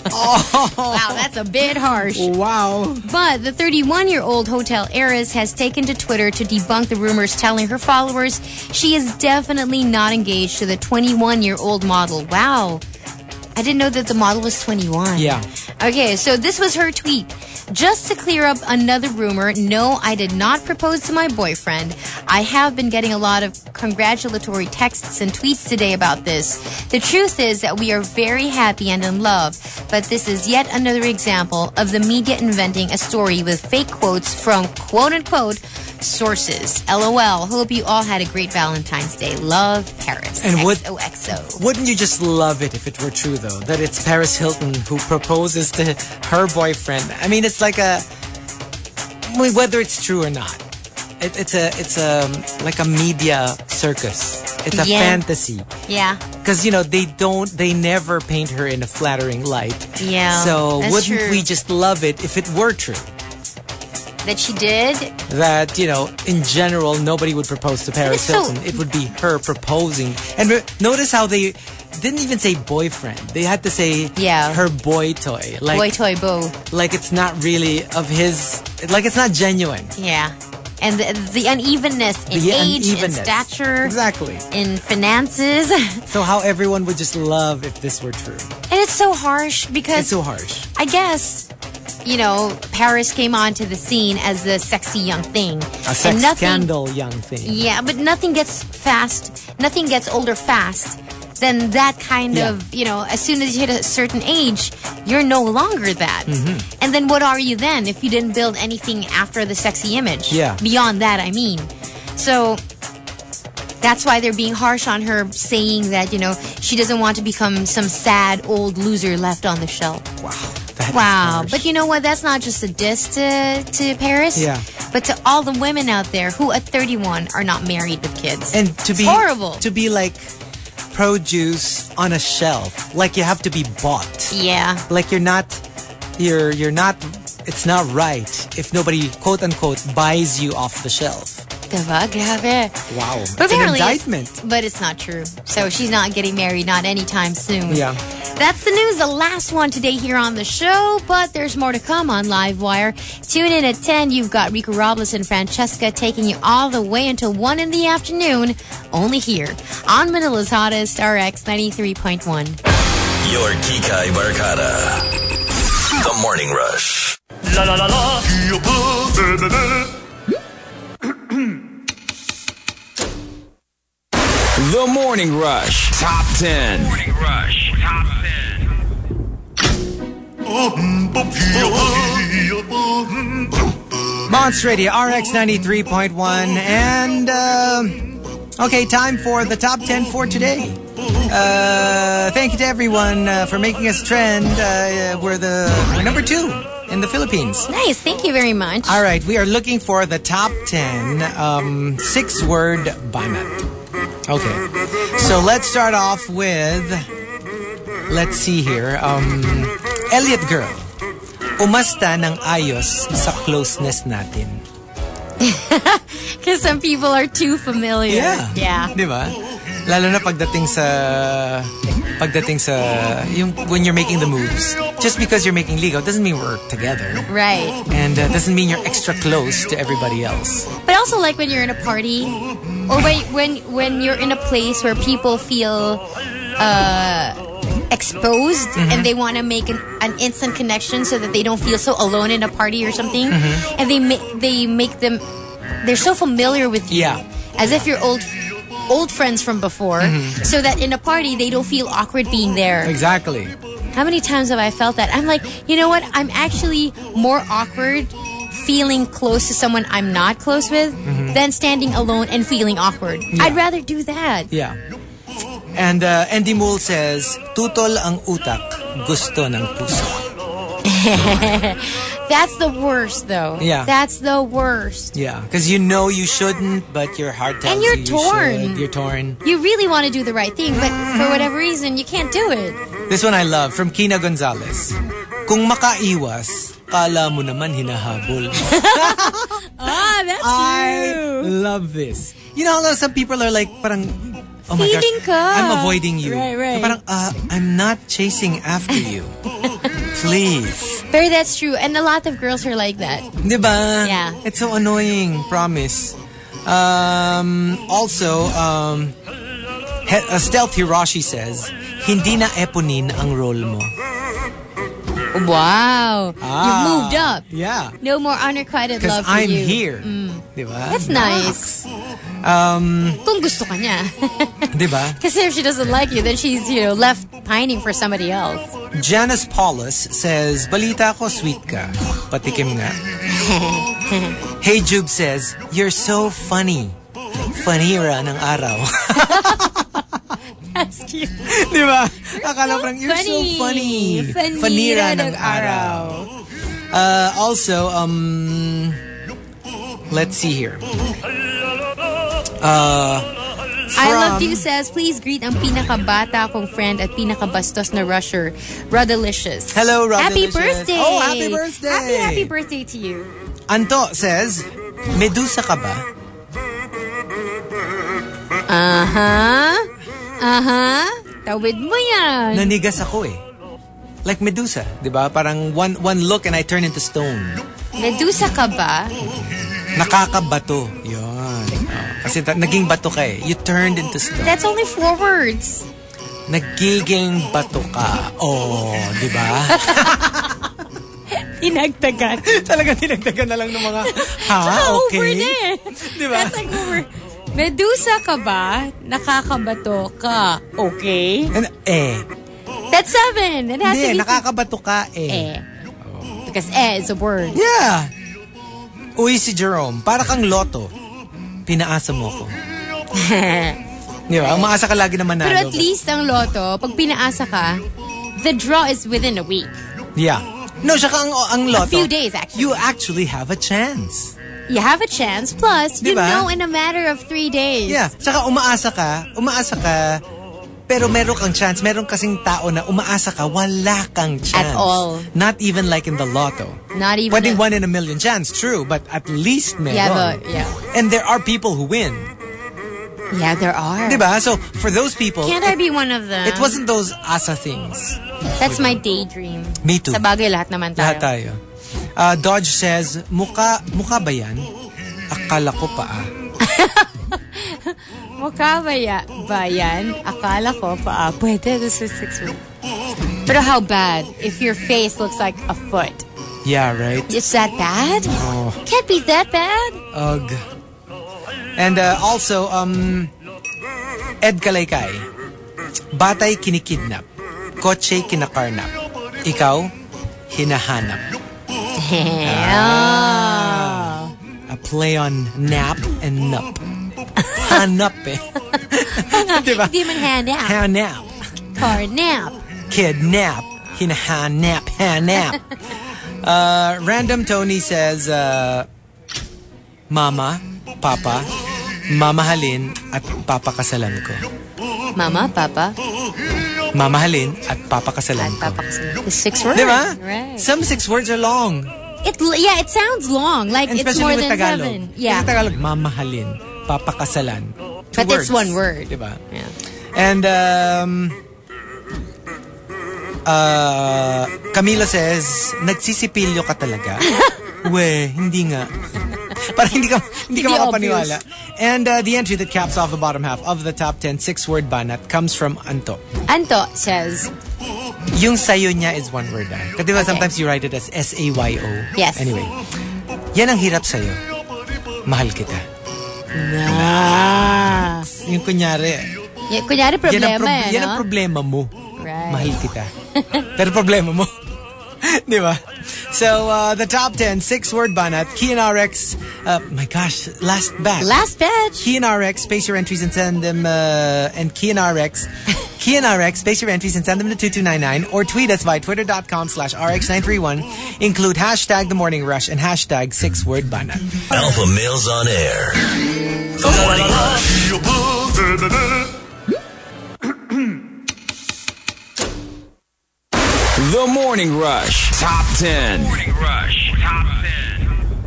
Oh. Wow, that's a bit harsh. Wow. But the thirty-one-year-old hotel heiress has taken to Twitter to debunk the rumors, telling her followers she is definitely not engaged to the twenty-one-year-old model. Wow. I didn't know that the model was twenty-one. Yeah. Okay, so this was her tweet. Just to clear up another rumor, no, I did not propose to my boyfriend. I have been getting a lot of congratulatory texts and tweets today about this. The truth is that we are very happy and in love, but this is yet another example of the media inventing a story with fake quotes from quote-unquote sources. LOL. Hope you all had a great Valentine's Day. Love, Paris. And would- X O X O. Wouldn't you just love it if it were true, though, that it's Paris Hilton who proposes to her boyfriend? I mean, it's like a, whether it's true or not, it, it's a, it's a like a media circus. It's a Yeah. fantasy. Yeah. Because, you know, they don't, they never paint her in a flattering light. Yeah. So that's wouldn't true. we just love it if it were true? That she did? That, you know, in general, nobody would propose to Paris so- Hilton. It would be her proposing. And re- notice how they didn't even say boyfriend. They had to say Yeah. her boy toy. Like, Boy toy beau. like it's not really of his, like it's not genuine. Yeah. And the, the unevenness in The age, in unevenness. stature, Exactly. in finances. So how everyone would just love if this were true. And it's so harsh because It's so harsh. I guess, you know, Paris came onto the scene as the sexy young thing. A sex and nothing, scandal young thing. Yeah, but nothing gets fast, nothing gets older fast than that kind Yeah. of, you know, as soon as you hit a certain age, you're no longer that. Mm-hmm. And then what are you then if you didn't build anything after the sexy image? Yeah. Beyond that, I mean. So that's why they're being harsh on her, saying that, you know, she doesn't want to become some sad old loser left on the shelf. Wow. That is Wow. harsh. But you know what? That's not just a diss to, to Paris. Yeah. But to all the women out there who at thirty-one are not married with kids. And to It's be horrible. to be like produce on a shelf, like you have to be bought. Yeah. Like you're not, you're you're not. It's not right if nobody quote unquote buys you off the shelf. Diba? Grabe. Wow, But it's an apparently it's- indictment. But it's not true. So she's not getting married, not anytime soon. Yeah. That's the news, the last one today here on the show, but there's more to come on Livewire. Tune in at ten. You've got Rico Robles and Francesca taking you all the way until one in the afternoon, only here on Manila's hottest, R X ninety-three point one. Your Kikay Barkada. The Morning Rush. La la la la. The Morning Rush. Top ten. Morning Rush. Top ten. Monster Radio R X ninety-three point one, and uh, okay, time for the top ten for today. Uh, thank you to everyone uh, for making us trend. Uh, we're the we're number two in the Philippines. Nice. Thank you very much. All right, we are looking for the top ten um, six-word banat. Okay, so let's start off with, let's see here, um, Elliot Girl. Umasta ng ayos sa closeness natin. Because some people are too familiar. Yeah. Yeah. Di ba? Lalo na pagdating sa pagdating sa yung when you're making the moves. Just because you're making ligaw doesn't mean we're together. Right. And uh, doesn't mean you're extra close to everybody else. But also like when you're in a party or when when when you're in a place where people feel uh exposed Mm-hmm. and they want to make an, an instant connection so that they don't feel so alone in a party or something, Mm-hmm. and they make they make them they're so familiar with you, Yeah. as if you're old old friends from before, Mm-hmm. so that in a party they don't feel awkward being there. Exactly. How many times have I felt that? I'm like, you know what? I'm actually more awkward feeling close to someone I'm not close with than standing alone and feeling awkward. I'd rather do that. Yeah. And uh, Andy Moole says, tutol ang utak, gusto ng puso. That's the worst, though. Yeah. That's the worst. Yeah, because you know you shouldn't, but your heart tells And you're you you torn. should. You're torn. You really want to do the right thing, but for whatever reason, you can't do it. This one I love, from Kina Gonzalez. Kung makaiwas, kala mo naman hinahabol. Ah, that's I true. love this. You know how some people are like, parang, oh my gosh, Feeling ka. I'm avoiding you. Right, right. Parang, uh, I'm not chasing after you. Please. But that's true. And a lot of girls are like that. Diba? Yeah. It's so annoying, promise. Um, also, um, He- uh, Stealth Hiroshi says, hindi na eponin ang role mo. Wow. Ah. You've moved up. Yeah. No more unrequited Because love for I'm you. here. Mm. Diba? That's nice. Um, Kung gusto ka niya. diba? Because if she doesn't like you, then she's, you know, left pining for somebody else. Janice Paulus says, balita ko sweet ka. Patikim nga. Hey Jube says, you're so funny. Fanira ng araw. That's cute. Di ba? Akala parang, you're so Funny. funny. Fanira ng araw. Uh, also, um, let's see here. Uh, I from- Love You says, please greet ang pinakabata kong friend at pinakabastos na rusher, Rodalicious. Hello, Happy Rodalicious. birthday! Oh, happy birthday! Happy, happy birthday to you. Anto says, Medusa ka ba? Uh-huh. Uh-huh. Tawid mo yan. Nanigas ako eh. Like Medusa, di ba? Parang one one look and I turn into stone. Medusa ka ba? Nakakabato. Yun. Kasi ta- naging bato ka eh. You turned into stone. That's only four words. Nagiging bato ka. Oh, di ba? Tinagtagan. Talaga tinagtagan na lang ng mga, ha? Okay. Over na eh. Di ba? That's like over. Medusa ka ba? Nakakabato ka. Okay. And, eh. That's seven. It has Hindi, to be... nakakabato ka eh. Eh. Because eh is a word. Yeah. Uy, si Jerome, para kang loto. Pinaasa mo ko. Di ba? Umaasa ka lagi na manalo. Pero at least ang loto, pag pinaasa ka, the draw is within a week. Yeah. No, saka ang, ang loto. A few days, actually. You actually have a chance. You have a chance. Plus, you Diba? know in a matter of three days. Yeah. Saka umaasa ka, umaasa ka, pero meron kang chance. Meron kasing tao na umaasa ka, wala kang chance. At all. Not even like in the lotto. Not even... Pwedeng a- one in a million chance, true, but at least meron. Yeah, but, yeah. And there are people who win. Yeah, there are. Diba? So, for those people... Can't I be one of them? It wasn't those asa things. That's my daydream. Me too. Sa bagay, lahat naman tayo. Lahat tayo. Uh, Dodge says, mukha, mukha ba yan? Akala ko pa ah. Mukha ba, ya, ba yan? Akala ko pa, ah, pwede. This is six weeks. Pero how bad if your face looks like a foot? Yeah, right? Is that bad? Oh. Can't be that bad. Ugh. And uh, also, um, Ed Kalaykay, batay kinikidnap, kotse kinakarnap, ikaw, hinahanap. Ah. A play on nap and nup. Hanap eh. Diba? Hindi man hanap. Hanap. Carnap. Kidnap. Hinahanap. Hanap. Uh, Random Tony says, uh, Mama, Papa, mamahalin at papakasalan ko. Mama, Papa, Mamahalin at papakasalan at ko. Papa. The six words. Diba? Right. Some six words are long. It, yeah, it sounds long. Like And it's especially more with than Tagalog. seven. Yeah. With Tagalog, mamahalin, papakasalan. Two But words. it's one word. Diba? Yeah. And um, uh, Camila says, nagsisipilyo ka talaga? We, hindi nga. Parang hindi ka, hindi ka Hindi makapaniwala. And uh, the entry that caps off the bottom half of the top ten six-word banat comes from Anto. Anto says, Yung sayo niya is one word. Ah. Kasi diba, Okay. sometimes you write it as S A Y O. Yes. Anyway, yan ang hirap sa'yo. Mahal kita. nah. Yung kunyari, Yeah, kunyari yan problema ang, prob- eh, yan ang no? problema mo. Right. Mahal kita. Pero problema mo. Di ba? So, uh, the top ten, six-word banat, Key and R X, uh, my gosh, last batch. Last batch. Key and R X, space your entries and send them, uh, and Key and R X, Key and R X, space your entries and send them to two two nine nine, or tweet us via twitter.com slash RX931. Include hashtag The Morning Rush and hashtag six-word banat. Alpha Males on Air. The Morning Rush. The Morning Rush Top ten. Morning Rush Top ten.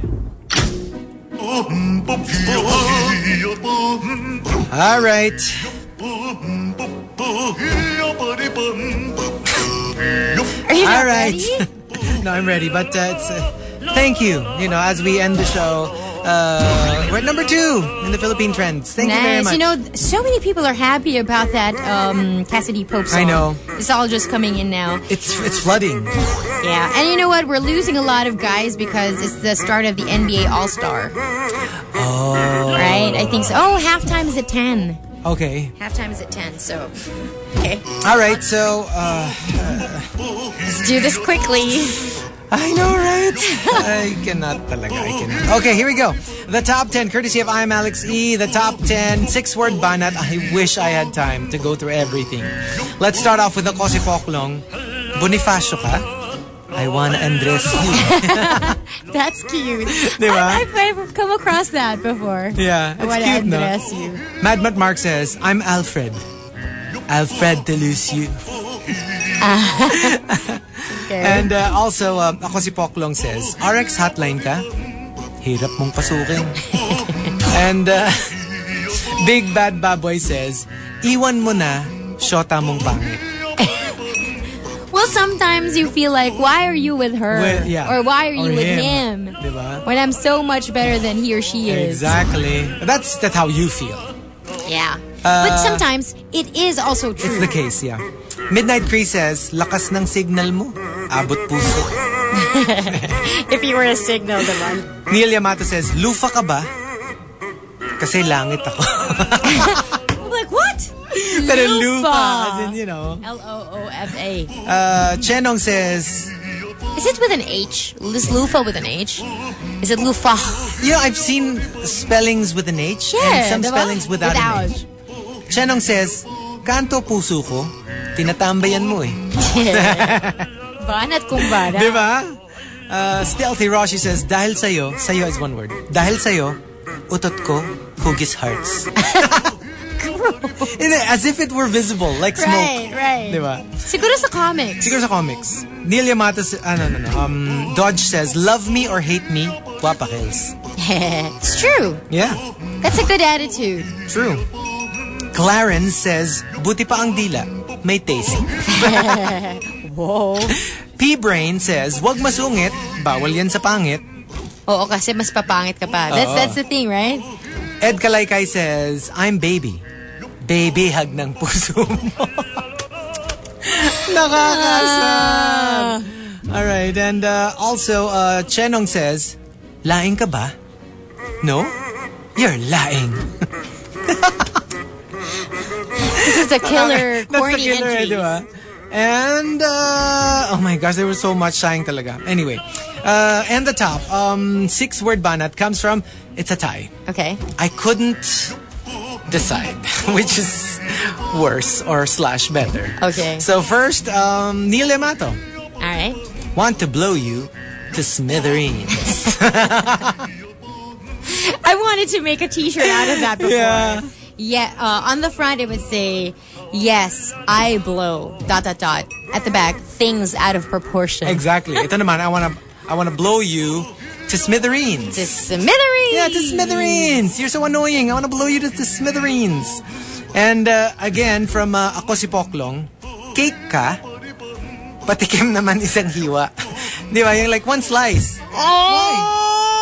All right. Are you not All right. ready? No, I'm ready, but uh, it's, uh, thank you. You know, as we end the show, uh, we're at number two in the Philippine trends. Thank you very Nice. much. You know, so many people are happy about that um, Cassidy Pope song. I know. It's all just coming in now. it's it's flooding. Yeah. And you know what? We're losing a lot of guys because it's the start of the N B A All-Star. Oh. Right? I think so. Oh, halftime is at ten. Okay. Halftime is at ten, so... Okay. All right. So, uh, Let's do this quickly. I know, right? I cannot talaga. I cannot. Okay, here we go. The top ten, courtesy of I Am Alex E. The top ten, six-word banat. I wish I had time to go through everything. Let's start off with the Kosi Poklong. Bonifacio ka? I wanna undress you. That's cute. Diba? I've, I've come across that before. Yeah, I it's want cute, to no? undress you. Mad Matt Mark says, I'm Alfred. Alfred to lose you. Okay. And uh, also, uh, ako si Poklong says, R X hotline ka? Hirap mong pasukin. And uh, Big Bad Baboy says, iwan mo na, syota mong pangit. Well, sometimes you feel like, why are you with her? With- yeah. Or why are you Or with him. him? Diba? When I'm so much better than he or she is. Exactly. That's that's how you feel. Yeah. But sometimes it is also true. It's the case, yeah. Midnight Cree says, lakas ng signal mo. Abot puso. If you were a signal naman. Neil Yamato says, lufa ka ba? Kasi langit ako. I'm like, what? Pero lufa. As in, you know. L O O F A. Uh, Chenong says, Is it with an H? Is loofah with an H? Is it loofah? you know, I've seen spellings with an H Yeah, and some diba? spellings without, Without. an H. Chenong says, kanto puso ko, tinatambayan mo eh. Banat kung bana. Diba? Uh, Stealthy Roshi says, dahil sa'yo, sa'yo is one word, dahil sa'yo, utot ko, hugis hearts. As if it were visible, like smoke. Right, right. Diba? Siguro sa comics. Siguro sa comics. Neil Yamato, sa- ah, no, no, no. Um, Dodge says, love me or hate me, guapa kills. It's true. Yeah, That's a good attitude. true. Clarence says, buti pa ang dila, may taste. Whoa. P-Brain says, wag masungit, bawal yan sa pangit. Oo, kasi mas papangit ka pa. That's Oo. that's the thing, right? Ed Kalaykay says, I'm baby. Baby hug ng puso mo. Nakakasad. Alright, and uh, also, uh, Chenong says, laing ka ba? No? You're lying. This is the killer, That's the corny killer, eh, entry. di ba? And, uh, oh my gosh, there was so much saying talaga. Anyway, uh, and the top, um, six-word banat comes from, it's a tie. Okay. I couldn't decide which is worse or slash better. Okay. So first, um, Neil Yamato, All right. want to blow you to smithereens. I wanted to make a t-shirt out of that before. Yeah. Yeah, uh, on the front it would say, yes, I blow, dot, dot, dot. At the back, things out of proportion. Exactly. Ito naman, I wanna, I wanna blow you to smithereens. To smithereens. Yeah, to smithereens. You're so annoying. I wanna blow you to, to smithereens. And uh, again, from uh, Ako si Poklong, cake ka, patikim naman isang hiwa. Di ba? Yung like one slice. Oh!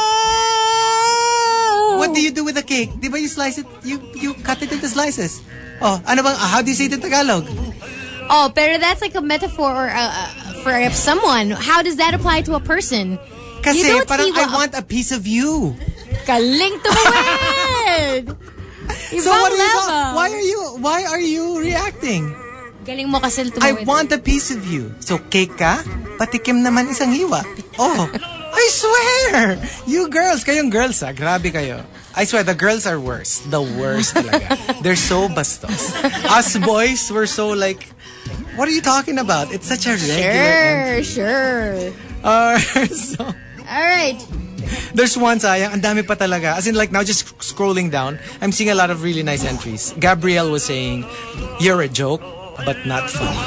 What do you do with a cake? Di ba you slice it, you you cut it into slices. Oh, ano bang, uh, how do you say it in Tagalog? Oh, pero that's like a metaphor or, uh, uh, for someone. How does that apply to a person? Kasi You don't parang hiwa I want a piece of you. Galing tumawid! So what are you, why are you, why are you reacting? Galing mo kasi I tumawid. want a piece of you. So cake ka, patikim naman isang hiwa. Oh, I swear! You girls, kayong girls ah, grabe kayo. I swear, the girls are worse. The worst talaga. They're so bastos. Us boys, we're so like, what are you talking about? It's such a regular Sure, entry. sure. Uh, so, All right. there's one sayang, ang dami pa talaga. As in like now just scrolling down, I'm seeing a lot of really nice entries. Gabrielle was saying, you're a joke, but not funny.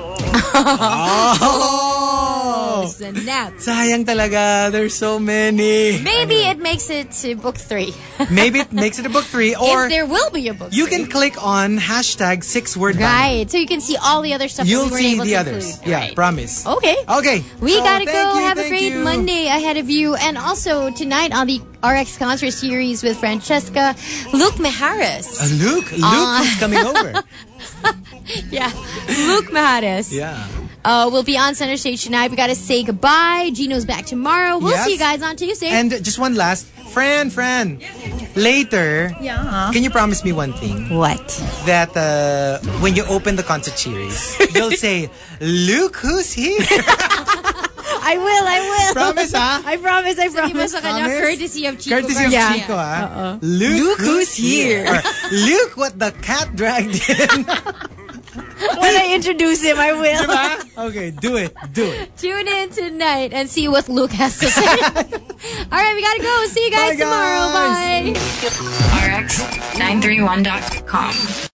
Oh! Snap. Sayang talaga. There's so many. Maybe it makes it to book three. Maybe it makes it a book three, or if there will be a book you three. can click on hashtag six word banat. Right. So you can see all the other stuff You'll that we weren't see able the to others. include. Yeah, Right. promise. Okay. Okay. We So, gotta thank go. you, Have a thank great you. Monday ahead of you. And also tonight on the R X concert series with Francesca, Luke Mijares. Uh, Luke, Luke Uh, is coming over. Yeah, Luke Mijares. Yeah. Uh, we'll be on center stage tonight. We gotta say goodbye. Gino's back tomorrow. We'll Yes. see you guys on Tuesday. And just one last, Fran, Fran. Later, Yeah. can you promise me one thing? what? That uh, when you open the concert series, you'll say, "Look who's here." I will, I will. Promise, ha? I promise, I promise. Sa kanya, Promise? courtesy of Chico. Courtesy of Garcia. Chico, ah. Look, Look who's here. Or, look what the cat dragged in. When I introduce him, I will. Diba? Okay, do it, do it. Tune in tonight and see what Luke has to say. All right, we gotta go. See you guys Bye, tomorrow. guys. Bye. R X nine three one dot com.